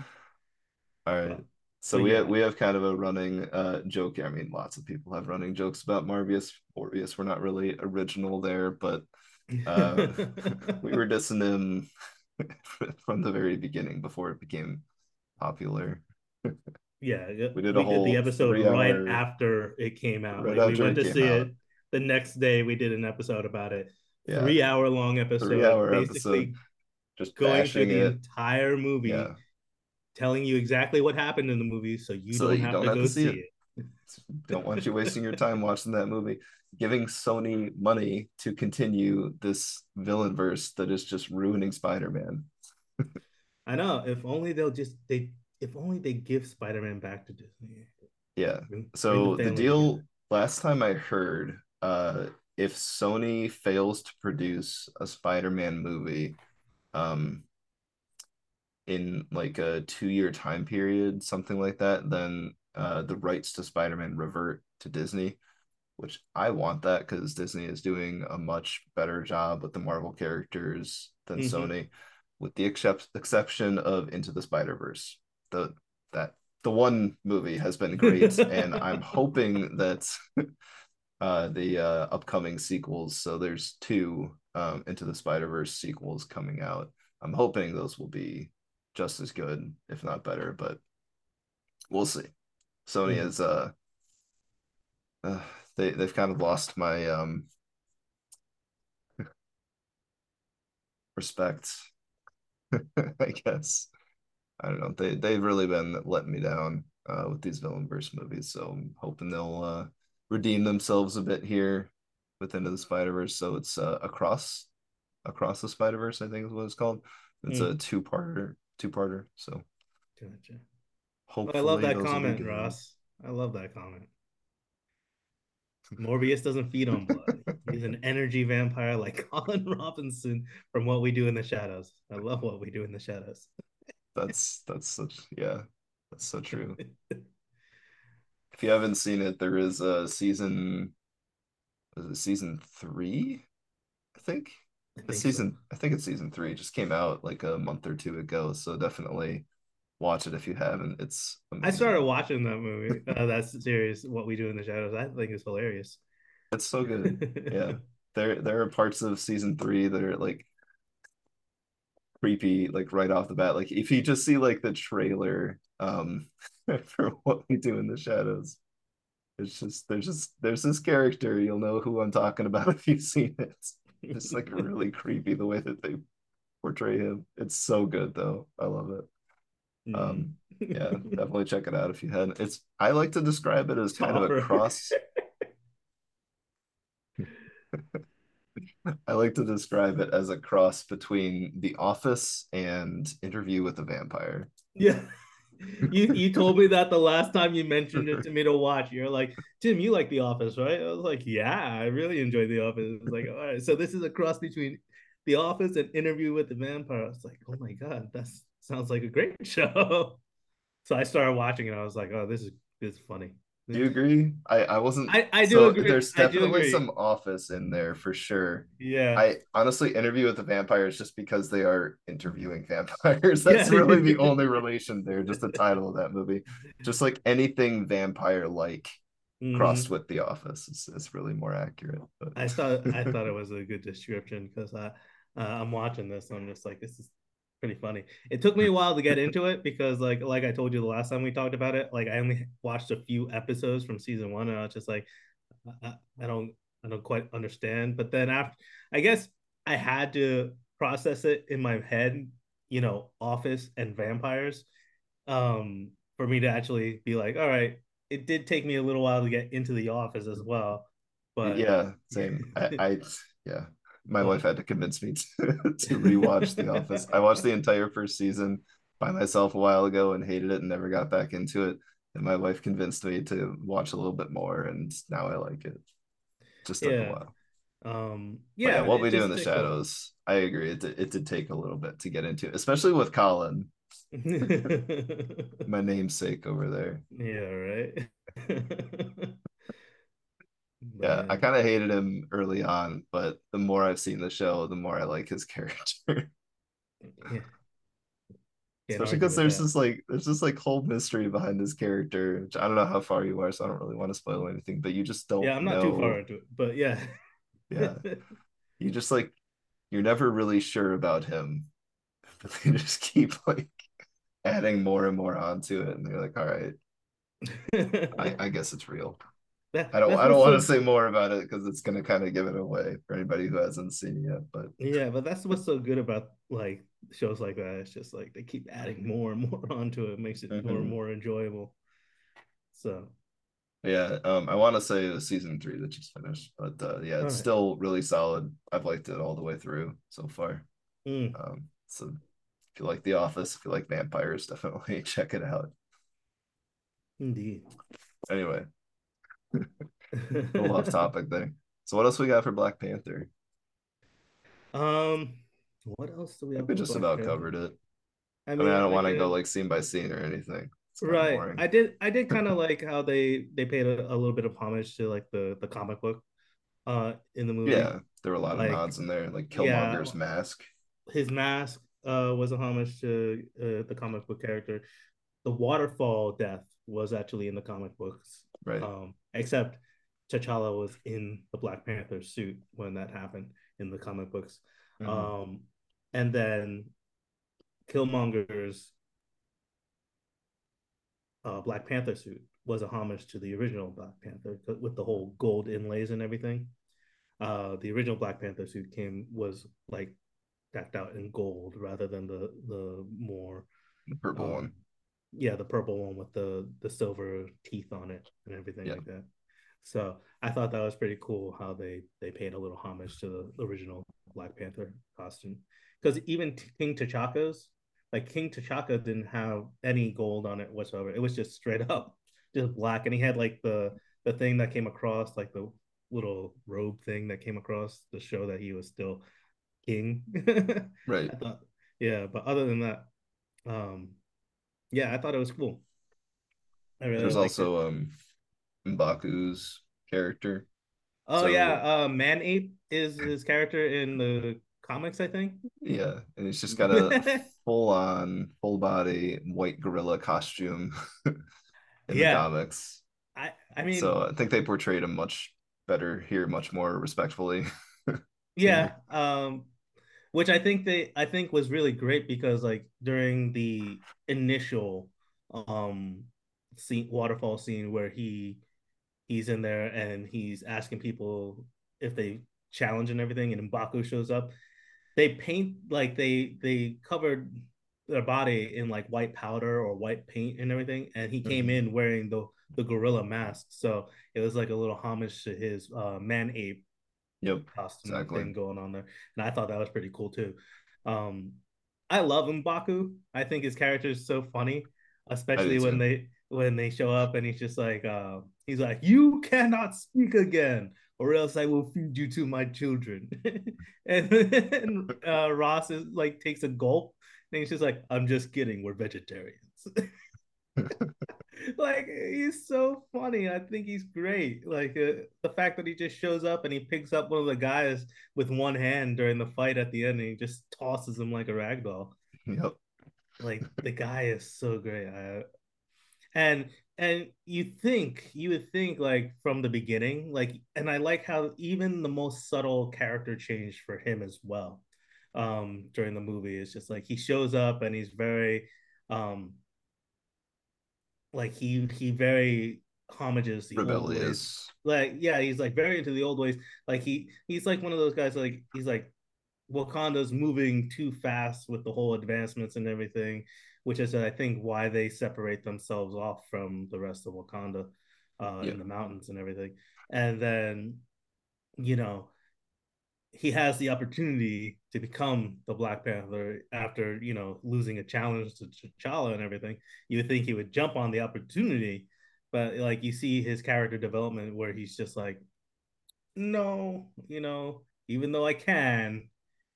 All right. But So but we have yeah. we have kind of a running joke. I mean, lots of people have running jokes about Morbius. We're not really original there, but uh we were dissing him from the very beginning before it became popular. Yeah, yeah, We did a we did the whole episode three right hour after it came out. right Like we after went it to came see out. it. The next day we did an episode about it. Yeah, 3 hour long three episode, hour episode, basically just going through bashing the it. entire movie, Yeah, telling you exactly what happened in the movie so you so that don't you have don't to have to go see it. see Don't want you wasting your it. time watching that movie, giving Sony money to continue this villain verse that is just ruining Spider-Man. I know. If only they give Spider-Man back to Disney. Yeah. Bring the So the family together. deal last time I heard, if Sony fails to produce a Spider-Man movie, um, in like a 2 year time period, something like that, then the rights to Spider-Man revert to Disney, which I want that because Disney is doing a much better job with the Marvel characters than Mm-hmm. Sony, with the exception of Into the Spider-Verse. The that the one movie has been great, and I'm hoping that the upcoming sequels. So there's two Into the Spider-Verse sequels coming out. I'm hoping those will be just as good, if not better, but we'll see. Sony Mm. is uh they've kind of lost my respect, I guess. I don't know. They've really been letting me down with these villainverse movies, so I'm hoping they'll redeem themselves a bit here with Into the Spider-Verse. So it's across the Spider-Verse, I think is what it's called. It's a Mm. two-parter. So Gotcha. Well, I love hopefully that those will be comment, good. Ross. I love that comment. Morbius doesn't feed on blood. He's an energy vampire like Colin Robinson from What We Do in the Shadows. I love What We Do in the Shadows. That's such yeah, that's so true. If you haven't seen it, there is a season, was it season three? I think. I The think so. season, I think it's season three. It just came out like a month or two ago, so definitely watch it if you haven't. It's I started amazing. watching that movie, that series, What We Do in the Shadows. I think it's hilarious. It's so good. Yeah. There are parts of season three that are like creepy, like right off the bat. Like if you just see like the trailer for What We Do in the Shadows, it's just there's this character, you'll know who I'm talking about if you've seen it. It's like really creepy the way that they portray him. It's so good though. I love it. Mm. Um, yeah, definitely check it out if you hadn't. It's I like to describe it as kind of a Topper. cross. I like to describe it as a cross between The Office and Interview with the Vampire. Yeah. You told me that the last time you mentioned it to me to watch. You're like, Tim, you like The Office, right? I was like, yeah, I really enjoy The Office. It's like, all right, so this is a cross between The Office and Interview with the Vampire. I was like, oh my god, that sounds like a great show. So I started watching it. I was like, oh, this is funny. Do you agree? I wasn't, I do so agree. there's I do definitely agree. some office in there for sure. Yeah. I honestly Interview with the Vampires just because they are interviewing vampires. That's Yeah. really the only relation there, just the title of that movie. Just like anything vampire like crossed Hmm. with The Office is really more accurate. But I thought it was a good description because I'm watching this and I'm just like this is pretty funny. It took me a while to get into it because like I told you the last time we talked about it, like I only watched a few episodes from season one and I was just like I don't quite understand. But then after I guess I had to process it in my head, Office and vampires, for me to actually be like, all right, it did take me a little while to get into the Office as well, but yeah, same. Yeah, my wife but had to convince me to rewatch The Office. I watched the entire first season by myself a while ago and hated it and never got back into it. And my wife convinced me to watch a little bit more, and now I like it. Just took a yeah, while. But yeah, yeah, What it We Do in just the takes a while. Shadows, I agree. It did take a little bit to get into, especially with Colin, my namesake over there. Yeah, right. Yeah, I Man, kind of hated him early on, but the more I've seen the show, the more I like his character. yeah, can't Especially argue because with that. there's this like whole mystery behind his character, which I don't know how far you are, so I don't really want to spoil anything, but you just don't Yeah, I'm not too far know. into it, but yeah. Yeah. You just like you're never really sure about him, but they just keep like adding more and more onto it, and they're like, all right, I guess it's real. That's I don't what's want to so say more about it because it's gonna kind of give it away for anybody who hasn't seen it yet. But yeah, but that's what's so good about like shows like that. It's just like they keep adding more and more onto it, makes it more and mhm. more enjoyable. So, Yeah, I want to say the season three that just finished, but yeah, all it's right. still really solid. I've liked it all the way through so far. Mm, So if you like The Office, if you like vampires, definitely check it out. indeed. Anyway, a little off topic there. So what else we got for Black Panther? um, what else do we I think have we for just Black about Panther? covered it. I I mean, I mean, don't I want to go could like scene by scene or anything. It's kind of right. boring. I did kind of like how they paid a little bit of homage to like the comic book in the movie. Yeah, there were a lot of Like nods in there, like yeah, Killmonger's mask. his mask was a homage to the comic book character. The waterfall death was actually in the comic books, Right. except T'Challa was in the Black Panther suit when that happened in the comic books. Mm-hmm. Um, and then Killmonger's Black Panther suit was a homage to the original Black Panther with the whole gold inlays and everything. The original Black Panther suit was like decked out in gold rather than the more The purple um, one. yeah, the purple one with the silver teeth on it and everything Yeah. like that. So I thought that was pretty cool how they paid a little homage to the original Black Panther costume. Because even King T'Chaka's, like King T'Chaka didn't have any gold on it whatsoever. It was just straight up just black, and he had like the thing that came across, like the little robe thing that came across to show that he was still king. Right. I thought, yeah, but other than that, um, yeah, I thought it was cool. I really There's liked it. also M'Baku's character. Oh yeah, So Man-Ape is his character in the comics, I think. yeah, and he's just got a full on, full body white gorilla costume in the Yeah, comics. I mean, So I think they portrayed him much better here, much more respectfully yeah, here. which I think was really great because like during the initial waterfall scene where he's in there and he's asking people if they challenge and everything, and Mbaku shows up, they paint like they covered their body in like white powder or white paint and everything, and he came Mhm. in wearing the gorilla mask, so it was like a little homage to his man ape Yep, costume exactly. thing going on there, and I thought that was pretty cool too. um I love Mbaku. I think his character is so funny, I do especially too. when they show up and he's like, you cannot speak again or else I will feed you to my children. And Ross is like takes a gulp and he's just like, I'm just kidding, we're vegetarians. Like he's so funny. I think he's great. Like the fact that he just shows up and he picks up one of the guys with one hand during the fight at the end and he just tosses him like a rag doll. Yep. Like the guy is so great. And you would think like from the beginning, like, and I like how even the most subtle character changed for him as well. During the movie, it's just like he shows up and he's very um like he very homages the old ways. Rebellious. Like yeah, he's like very into the old ways. Like he's like one of those guys. Like he's like Wakanda's moving too fast with the whole advancements and everything, which is I think why they separate themselves off from the rest of Wakanda Yeah. in the mountains and everything. And then you know he has the opportunity to become the Black Panther after losing a challenge to T'Challa and everything. You would think he would jump on the opportunity, but like you see his character development where he's just like, no, even though I can,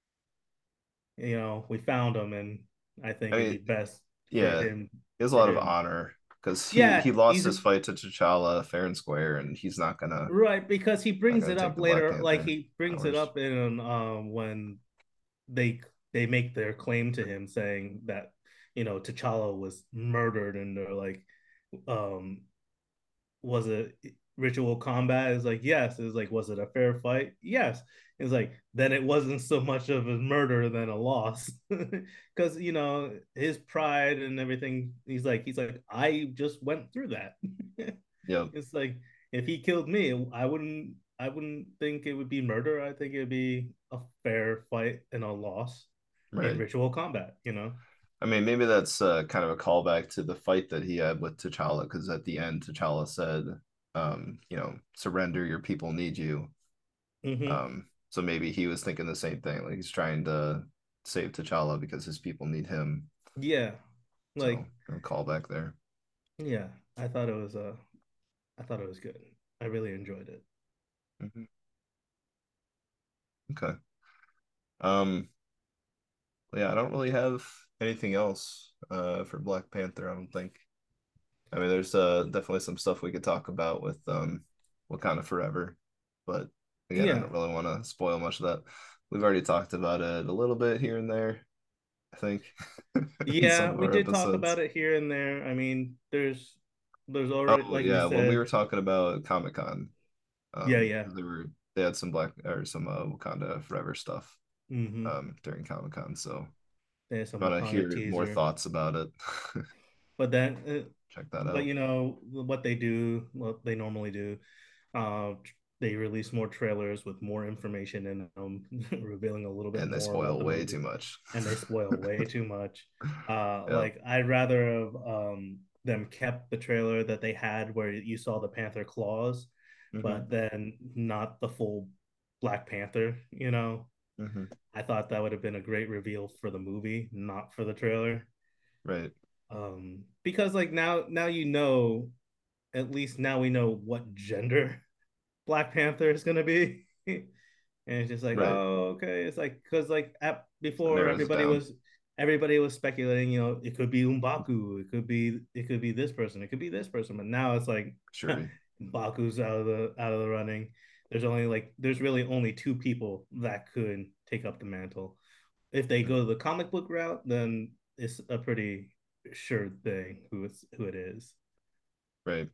we found him, and I think I it'd be mean, best for yeah, him he has a for lot of him. honor because he Yeah, lost he's his fight to T'Challa fair and square, and he's right because he not brings gonna it take up the Black later. Like Panther he brings it powers. up in when they they make their claim to him saying that T'Challa was murdered and they're like um was it ritual combat? Is like yes. It's like was it a fair fight? Yes. It's like then it wasn't so much of a murder than a loss because his pride and everything. He's like I just went through that. Yep. It's like if he killed me, I wouldn't think it would be murder. I think it would be a fair fight and a loss in Right. ritual combat. I mean, maybe that's kind of a callback to the fight that he had with T'Challa, because at the end, T'Challa said, surrender, your people need you. Mm-hmm. So maybe he was thinking the same thing. Like he's trying to save T'Challa because his people need him. Yeah. So Like a callback there. yeah, I thought it was good. I really enjoyed it. Mhm. Okay. Um, yeah, I don't really have anything else for Black Panther, I don't think. I mean, there's definitely some stuff we could talk about with Wakanda Forever, but again, I Yeah. don't really want to spoil much of that. We've already talked about it a little bit here and there, I think, in some Yeah, of we our did talk episodes. about it here and there. I mean, there's already Oh like we yeah, when we said, were talking about Comic-Con, yeah, yeah. because they had some black or some Wakanda Forever stuff Mm-hmm. during Comic-Con, so There's some if you want to Wakanda hear more teaser. thoughts about it, But then check that but out. what they do, what they normally do, uh they release more trailers with more information in them, revealing a little bit And they more about spoil the way movie, too much. and they spoil way too much. Yeah. Like I'd rather have them kept the trailer that they had where you saw the Panther claws, Hmm. but then not the full Black Panther. Hmm. I thought that would have been a great reveal for the movie, not for the trailer. Right. Because like now at least now we know what gender Black Panther is gonna be. And it's just like, Right. oh, okay. It's like because like It before narrows it down. everybody was speculating, it could be Umbaku, it could be this person, it could be this person, but now it's like Shuri. Mbaku's out of the running. There's really only two people that could take up the mantle. If they go the comic book route, then it's a pretty sure thing who it is. Right.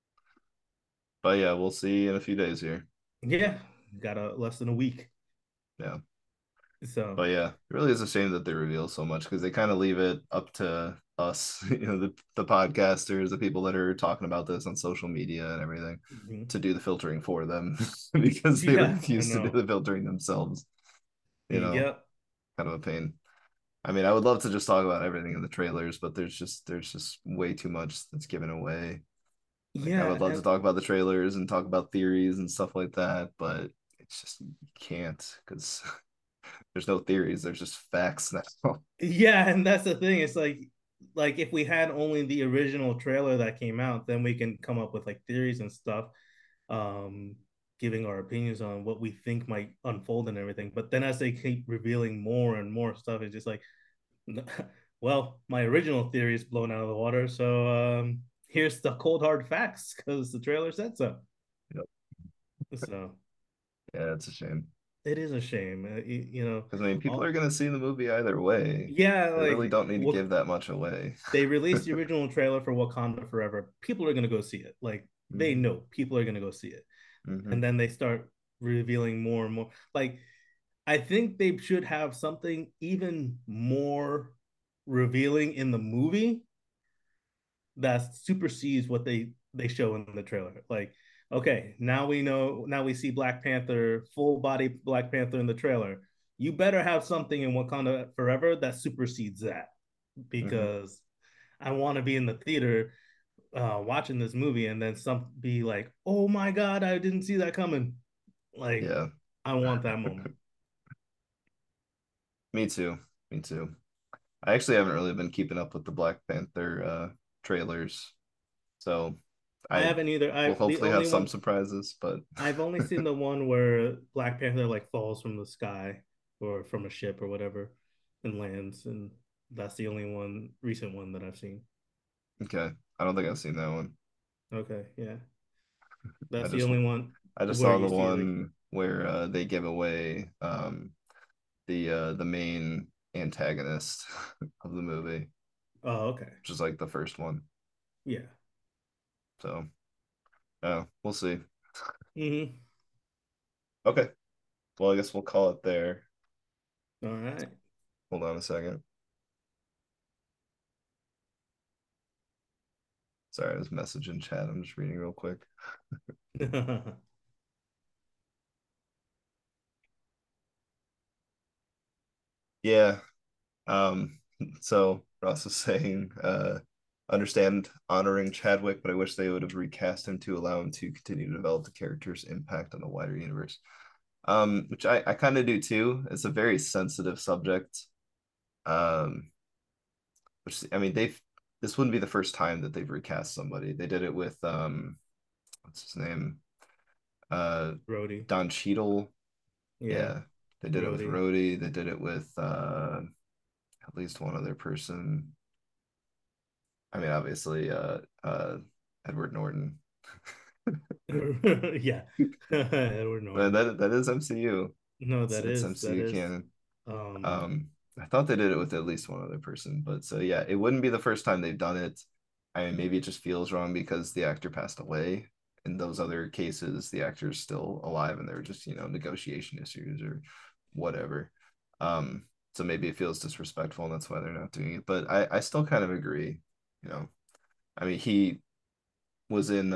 But yeah, we'll see in a few days here. Yeah, got a less than a week. Yeah. So But yeah, it really is a shame that they reveal so much because they kind of leave it up to us, the podcasters, the people that are talking about this on social media and everything, mhm. to do the filtering for them because they Yeah, I refuse to do know. the filtering themselves. You know, Yep. kind of a pain. I mean, I would love to just talk about everything in the trailers, but there's just way too much that's given away. Like I Yeah, would love to talk about the trailers and talk about theories and stuff like that, but it's just you can't because there's no theories. There's just facts now. yeah, and that's the thing. It's like if we had only the original trailer that came out, then we can come up with like theories and stuff, um, giving our opinions on what we think might unfold and everything. But then as they keep revealing more and more stuff, it's just like, well, my original theory is blown out of the water. So here's the cold hard facts because the trailer said so. Yep. So Yeah, it's a shame. it is a shame, Because I mean, people are all, gonna see the movie either way. yeah, They really like don't need to what give that much away. they released the original trailer for Wakanda Forever. People are gonna go see it. Like they Hmm. know people are gonna go see it, Hmm. and then they start revealing more and more. Like I think they should have something even more revealing in the movie that supersedes what they show in the trailer. Like, okay, now we know, now we see Black Panther, full body Black Panther in the trailer. You better have something in Wakanda Forever that supersedes that Hmm. because I want to be in the theater watching this movie and then some be like, oh my god, I didn't see that coming. Like, Yeah, I want that moment. me too. Me too. I actually haven't really been keeping up with the Black Panther trailers, so I I haven't either. will I the hopefully have only some one surprises, but I've only seen the one where Black Panther like falls from the sky or from a ship or whatever and lands, and that's the only one recent one that I've seen. okay. I don't think I've seen that one. Okay, yeah, I that's the just only one I just where saw the you see like, one where they give away the main antagonist of the movie, oh, okay, which is like the first one. yeah, So, we'll see. mm-hmm. Okay. Well, I guess we'll call it there. All right. Hold on a second. Sorry, I was messaging chat. I'm just reading real quick. Yeah. Um, so Ross was saying, understand honoring Chadwick, but I wish they would have recast him to allow him to continue to develop the character's impact on the wider universe. Which I kind of do too. It's a very sensitive subject. Um, which I mean, this wouldn't be the first time that they've recast somebody. They did it with what's his name? Uh, Rhodey, Don Cheadle. yeah, Yeah, they did it with Rhodey. Rhodey. They did it with at least one other person. I mean, obviously, Edward Norton. Yeah, Edward But Norton. that is MCU. No, It's that MCU is canon. um I thought they did it with at least one other person, but so yeah, it wouldn't be the first time they've done it. I mean, maybe it just feels wrong because the actor passed away. In those other cases, the actor's still alive and they're just, negotiation issues or whatever. Um, so maybe it feels disrespectful and that's why they're not doing it. But I still kind of agree, you know. I mean, he was in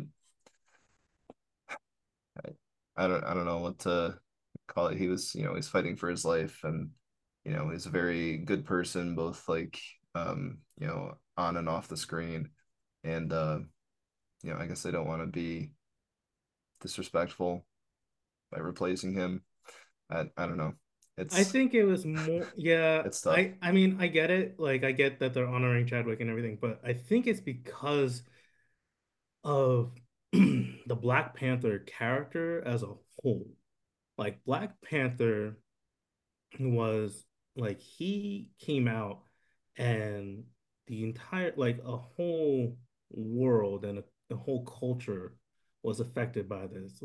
I don't know what to call it. He was, he's fighting for his life and he's a very good person, both like on and off the screen. And I guess they don't want to be disrespectful by replacing him. I don't know. I It's think it was more, yeah. it's tough. I mean, I get it. Like, I get that they're honoring Chadwick and everything, but I think it's because of the Black Panther character as a whole. Like, Black Panther was like he came out and the entire like a whole world and a whole culture was affected by this.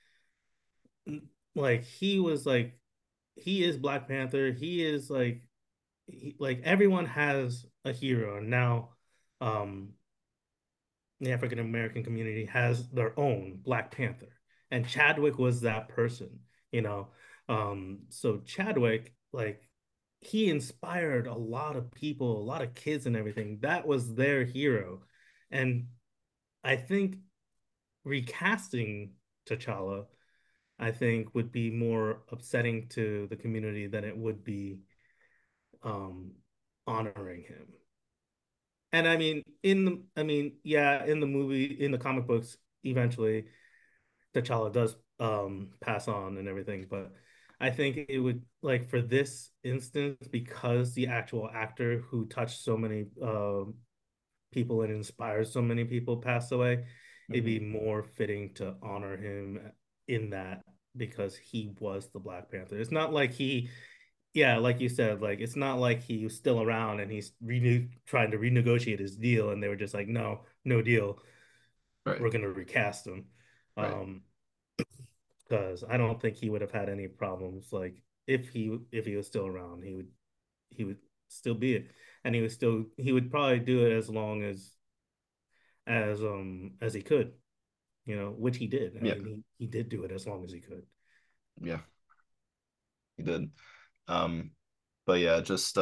Like he was like he is Black Panther. He is like everyone has a hero and now um the African American community has their own Black Panther. And Chadwick was that person, you know. So Chadwick, like he inspired a lot of people, a lot of kids and everything. That was their hero. And I think recasting T'Challa, I think would be more upsetting to the community than it would be um honoring him. And yeah, in the movie, in the comic books, eventually T'Challa does pass on and everything, but I think it would like for this instance, because the actual actor who touched so many people and inspired so many people passed away, it'd Mhm. be more fitting to honor him in that because he was the Black Panther. It's not like he yeah, like you said, like it's not like he was still around and he's trying to renegotiate his deal, and they were just like, no, no deal. Right, We're gonna recast him. right. Um, because I don't think he would have had any problems. Like if he was still around, he would still be it, and he would probably do it as long as he could, which he did. I Yeah, mean, he did do it as long as he could. yeah, he did. Um, but yeah, just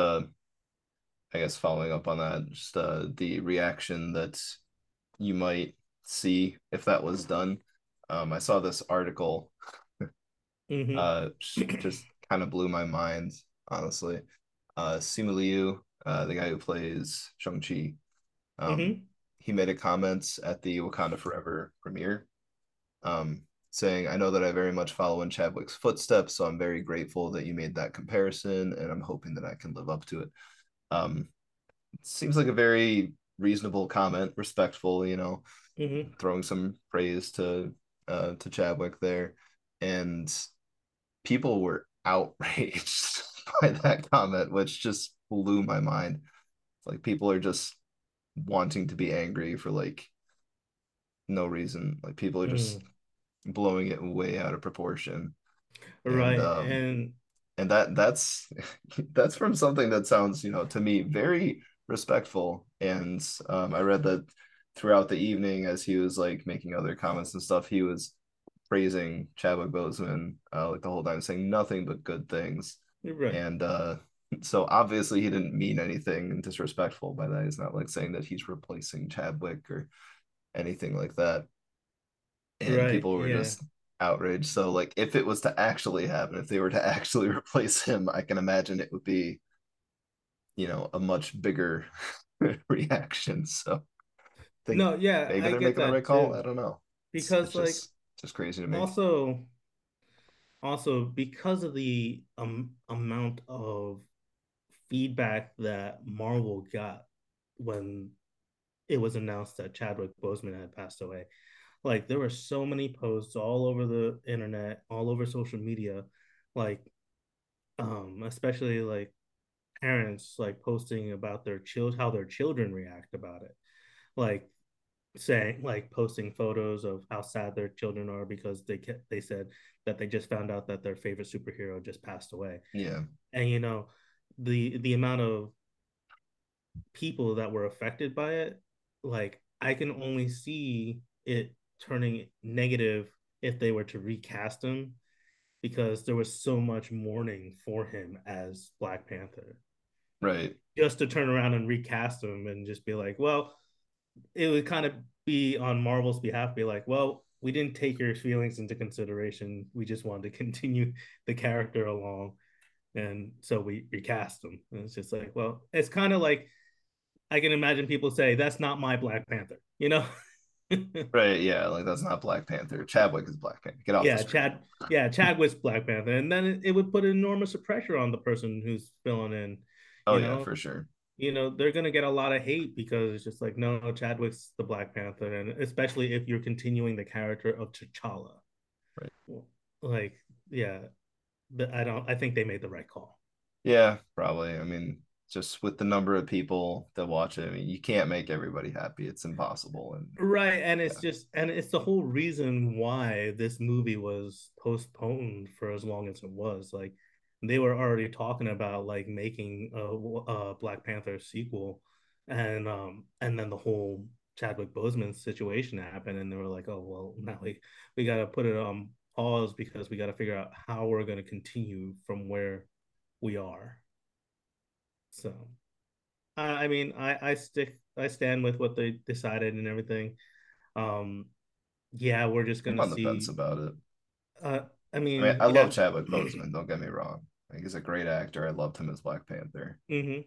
I guess following up on that, just the reaction that you might see if that was done. I saw this article, Mm-hmm. just kind of blew my mind, honestly. Simu Liu, the guy who plays Shang-Chi, um, Mm-hmm. he made a comment at the Wakanda Forever premiere, um, saying, I know that I very much follow in Chadwick's footsteps, so I'm very grateful that you made that comparison, and I'm hoping that I can live up to it. Um, Seems like a very reasonable comment, respectful, Mm-hmm. throwing some praise to Chadwick there. And people were outraged by that comment, which just blew my mind. It's like people are just wanting to be angry for like no reason. Like people are just Mm. blowing it way out of proportion. And Right. And that's that's from something that sounds, to me very respectful. And I read that throughout the evening as he was like making other comments and stuff, he was praising Chadwick Boseman like the whole time, saying nothing but good things. right. And so obviously he didn't mean anything disrespectful by that. He's not like saying that he's replacing Chadwick or anything like that. And Right. people were Yeah. just outraged. So like if it was to actually happen, if they were to actually replace him, I can imagine it would be, a much bigger reaction. So I think No, yeah, maybe I they're get making the that right call. I too. don't know. It's Because like just crazy to me. also also because of the amount of feedback that Marvel got when it was announced that Chadwick Boseman had passed away. Like there were so many posts all over the internet, all over social media, like especially like parents like posting about their how their children react about it. Like saying like posting photos of how sad their children are because they said that they just found out that their favorite superhero just passed away. Yeah. And the amount of people that were affected by it, like I can only see it turning negative if they were to recast him because there was so much mourning for him as Black Panther. Right. Just to turn around and recast him and just be like, well, it would kind of be on Marvel's behalf, be like, well, we didn't take your feelings into consideration. We just wanted to continue the character along. And so we recast him. And it's just like, well, it's kind of like I can imagine people say, that's not my Black Panther, you know? Right. Yeah. Like that's not Black Panther. Chadwick is Black Panther. Get off the yeah, screen. Chadwick's Black Panther. And then it would put enormous pressure on the person who's filling in, Oh you yeah, know? for sure. They're gonna get a lot of hate because it's just like, no, Chadwick's the Black Panther, and especially if you're continuing the character of T'Challa. Right. Like, yeah, I think they made the right call. Yeah, probably. I mean, just with the number of people that watch it, I mean, you can't make everybody happy. It's impossible. And Right, and yeah, it's the whole reason why this movie was postponed for as long as it was. Like, they were already talking about like making a Black Panther sequel, and then the whole Chadwick Boseman situation happened, and they were like, oh well, now we got to put it on pause because we got to figure out how we're going to continue from where we are. So, I mean, I stand with what they decided and everything. Um, yeah, we're just I'm gonna on the fence see. about it. Uh, I I mean, mean, I love yeah. Chadwick Boseman. Don't get me wrong. I think he's a great actor. I loved him as Black Panther, hmm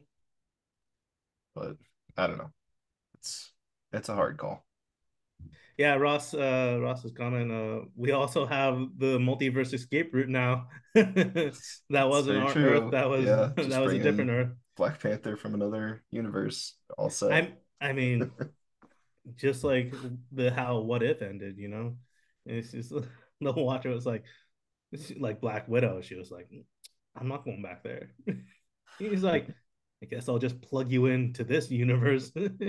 but I don't know. It's it's a hard call. Yeah, Ross's comment. We also have the multiverse escape route now. That It's wasn't very our Earth. true. Yeah, That just was a bring different in Earth. Black Panther from another universe. All set. I mean, just like the how What If ended. It's just the watcher was like Black Widow. She was like, I'm not going back there. He's like, I guess I'll just plug you into this universe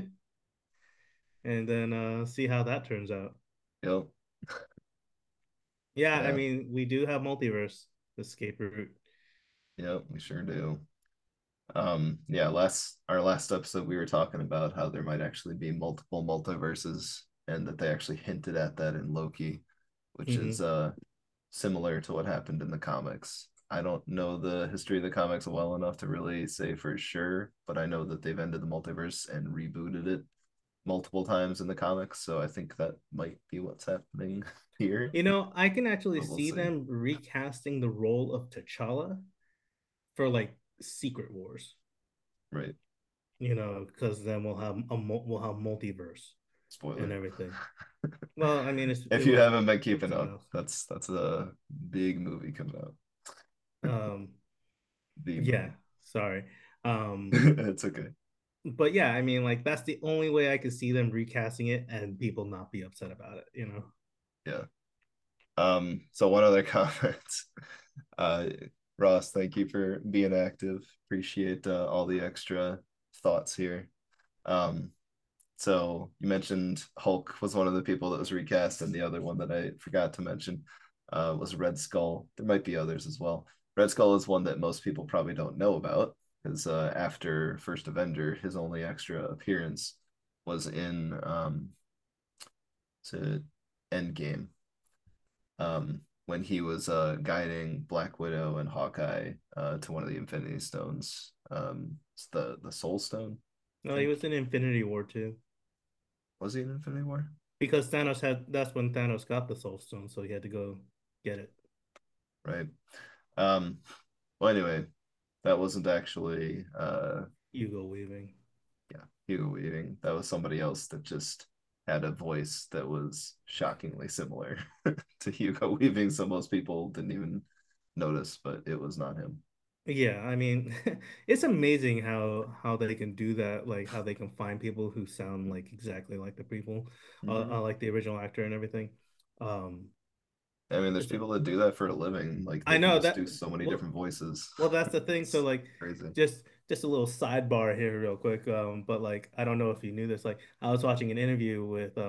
and then see how that turns out. Yep. Yeah, I Yeah. mean, we do have multiverse escape route. Yep. We sure do. Yeah, our last episode we were talking about how there might actually be multiple multiverses and that they actually hinted at that in Loki, which is Hmm. similar to what happened in the comics. I don't know the history of the comics well enough to really say for sure, but I know that they've ended the multiverse and rebooted it multiple times in the comics, so I think that might be what's happening here, You know, I can actually but we'll see see. them recasting the role of T'Challa for like Secret Wars. Right. You know, because then we'll have multiverse and Spoiler. everything. Well, I mean, it If you was haven't been it was keeping something up, else. that's a big movie coming out. Um, The yeah, movie. sorry. It's okay. But yeah, I mean, like that's the only way I could see them recasting it and people not be upset about it, you know? Yeah. So one other comment. Uh, Ross, thank you for being active. Appreciate all the extra thoughts here. Um, so you mentioned Hulk was one of the people that was recast, and the other one that I forgot to mention was Red Skull. There might be others as well. Red Skull is one that most people probably don't know about because after First Avenger, his only extra appearance was in to Endgame when he was guiding Black Widow and Hawkeye to one of the Infinity Stones. It's the Soul Stone, No, I he think. was in Infinity War too. Was he in Infinity War? Because Thanos had that's when Thanos got the Soul Stone, so he had to go get it. Right. Um, well, anyway, that wasn't actually Hugo Weaving. yeah, Hugo Weaving. That was somebody else that just had a voice that was shockingly similar to Hugo Weaving, so most people didn't even notice, but it was not him. Yeah, I mean, it's amazing how they can do that, like how they can find people who sound like exactly like the people, Mm-hmm. like the original actor and everything. Um, I mean, there's it's people that do that for a living. Like I they can know just that do so many well, different voices. well that's the thing. So It's like crazy. just a little sidebar here real quick. But like I don't know if you knew this. Like I was watching an interview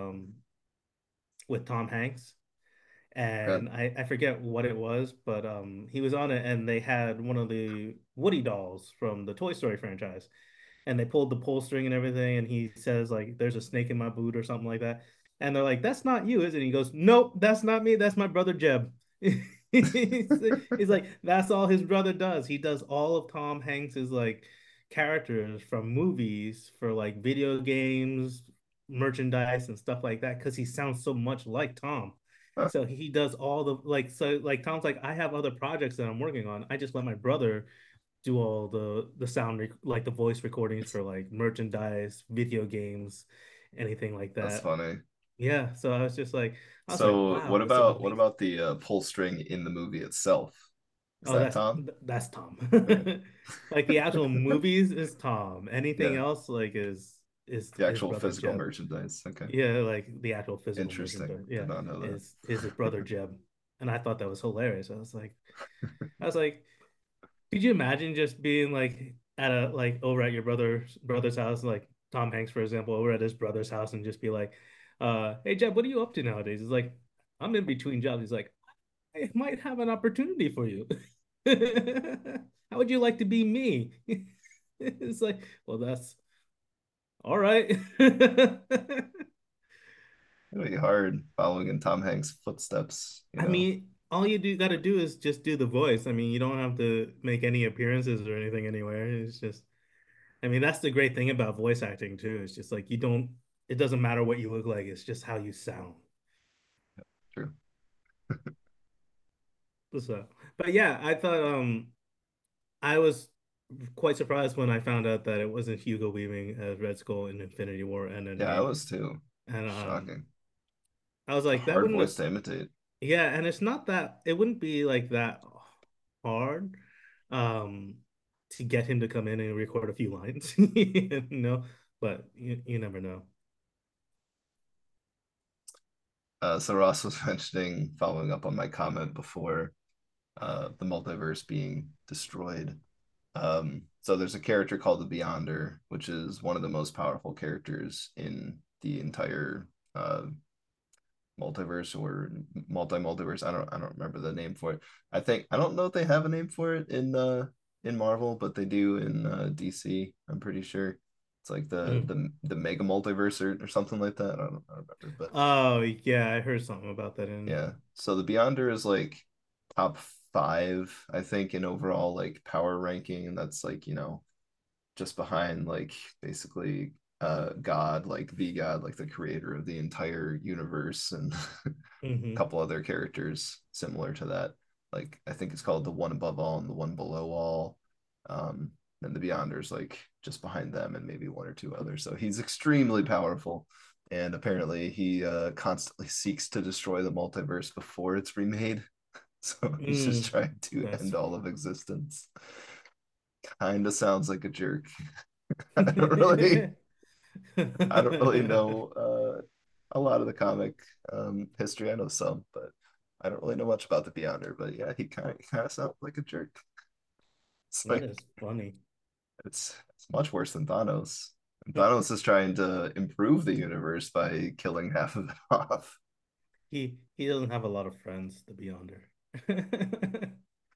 with Tom Hanks Okay. and I forget what it was, but he was on it and they had one of the Woody dolls from the Toy Story franchise and they pulled the pull string and everything and he says like there's a snake in my boot or something like that. And they're like, that's not you, is it? And he goes, nope, that's not me, that's my brother Jeb. He's like, that's all his brother does. He does all of Tom Hanks's like characters from movies for like video games, merchandise and stuff like that because he sounds so much like Tom. Huh, So he does all the like so like Tom's like I have other projects that I'm working on. I just let my brother do all the like the voice recordings for like merchandise, video games, anything like that's that. funny. Yeah, so I was like, So wow, it's what amazing. about the pull string in the movie itself? Is Oh, that Tom? that's Tom. Okay. Like the actual movies is Tom. Anything Yeah. else like is The his actual brother physical Jeb. merchandise. Okay. Yeah, like the actual physical Interesting. merchandise. Yeah, Did not know that. is his brother Jeb. And I thought that was hilarious. I was like, could you imagine just being like at a like over at your brother's house, like Tom Hanks, for example, over at his brother's house and just be like, hey Jeb, what are you up to nowadays? He's like, I'm in between jobs. He's like, I might have an opportunity for you. How would you like to be me? It's like, well, that's all right. It'd be hard following in Tom Hanks' footsteps, you I know. mean, all you do got to do is just do the voice. I mean, you don't have to make any appearances or anything anywhere. It's just, I mean, that's the great thing about voice acting too. It's just like you don't, it doesn't matter what you look like. It's just how you sound. True. So, but yeah, I thought, I was quite surprised when I found out that it wasn't Hugo Weaving as Red Skull in Infinity War and Yeah, I Endgame. was too. And Shocking. I was It's a like, that hard wouldn't have, voice to imitate. yeah, and it's not that it wouldn't be like that hard um to get him to come in and record a few lines, you know, but you never know. So Ross was mentioning, following up on my comment before, the multiverse being destroyed. So there's a character called the Beyonder, which is one of the most powerful characters in the entire multiverse or multi-multiverse. I don't remember the name for it. I don't know if they have a name for it in Marvel, but they do in DC. I'm pretty sure. It's like the Mm. the mega multiverse or something like that. I don't remember, but Oh yeah, I heard something about that in. yeah. So the Beyonder is like top five, I think, in overall like power ranking, and that's like, just behind like basically God, like the God, like the creator of the entire universe, and a Hmm. couple other characters similar to that. Like I think it's called the one above all and the one below all. Um, and the Beyonder's like just behind them and maybe one or two others. So he's extremely powerful. And apparently he constantly seeks to destroy the multiverse before it's remade. So he's just Mm. trying to That's end all funny. of existence. Kind of sounds like a jerk. I don't really, I don't really know a lot of the comic history. I know some, but I don't really know much about the Beyonder. But yeah, he kind of sounds like a jerk. It's That like is funny. it's much worse than Thanos. And Thanos is trying to improve the universe by killing half of it off. He doesn't have a lot of friends, the Beyonder.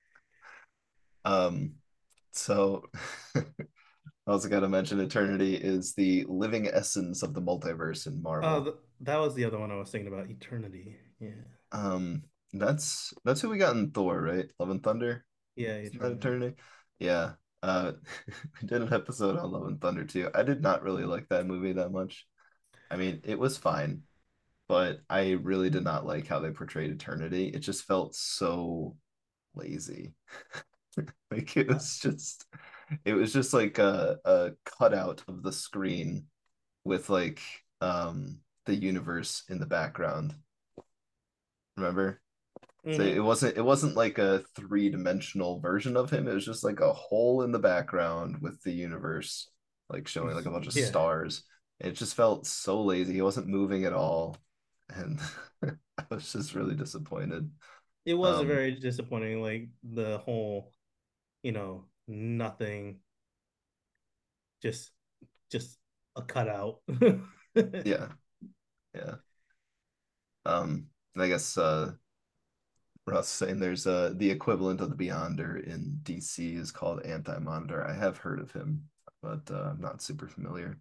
Um, so I also got to mention Eternity is the living essence of the multiverse in Oh, Marvel. that was the other one I was thinking about, Eternity. Yeah. Um, that's who we got in Thor, right? Love and Thunder. Yeah, Isn't that Eternity. Eternity? Yeah. Uh, we did an episode on Love and Thunder too. I did not really like that movie that much. I mean, it was fine, but I really did not like how they portrayed Eternity. It just felt so lazy. Like Uh, it was just like a cutout of the screen with like the universe in the background. Remember? So hmm it wasn't like a three-dimensional version of him. It was just like a hole in the background with the universe like showing like a bunch of Yeah. stars. It just felt so lazy. He wasn't moving at all. And I was just really disappointed. It was Um very disappointing, like the whole, nothing, just just a cutout. yeah, yeah. And I guess Russ saying there's the equivalent of the Beyonder in DC is called Anti-Monitor. I have heard of him, but I'm not super familiar.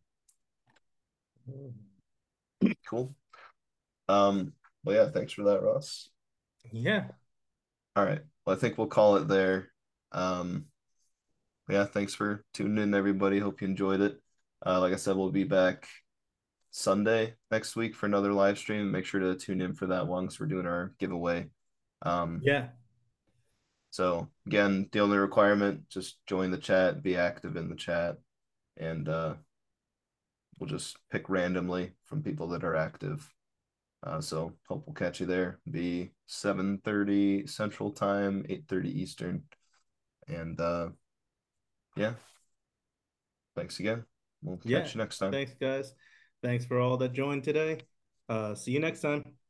Cool. Well, yeah, thanks for that, Ross. Yeah. All right. Well, I think we'll call it there. Um, yeah, thanks for tuning in, everybody. Hope you enjoyed it. Like I said, we'll be back Sunday next week for another live stream. Make sure to tune in for that one because we're doing our giveaway. Um, Yeah. so again, the only requirement, just join the chat, be active in the chat, and we'll just pick randomly from people that are active. So hope we'll catch you there. Be 7:30 Central Time, 8:30 Eastern. And yeah, thanks again. We'll Yeah. catch you next time. Thanks, guys. Thanks for all that joined today. See you next time.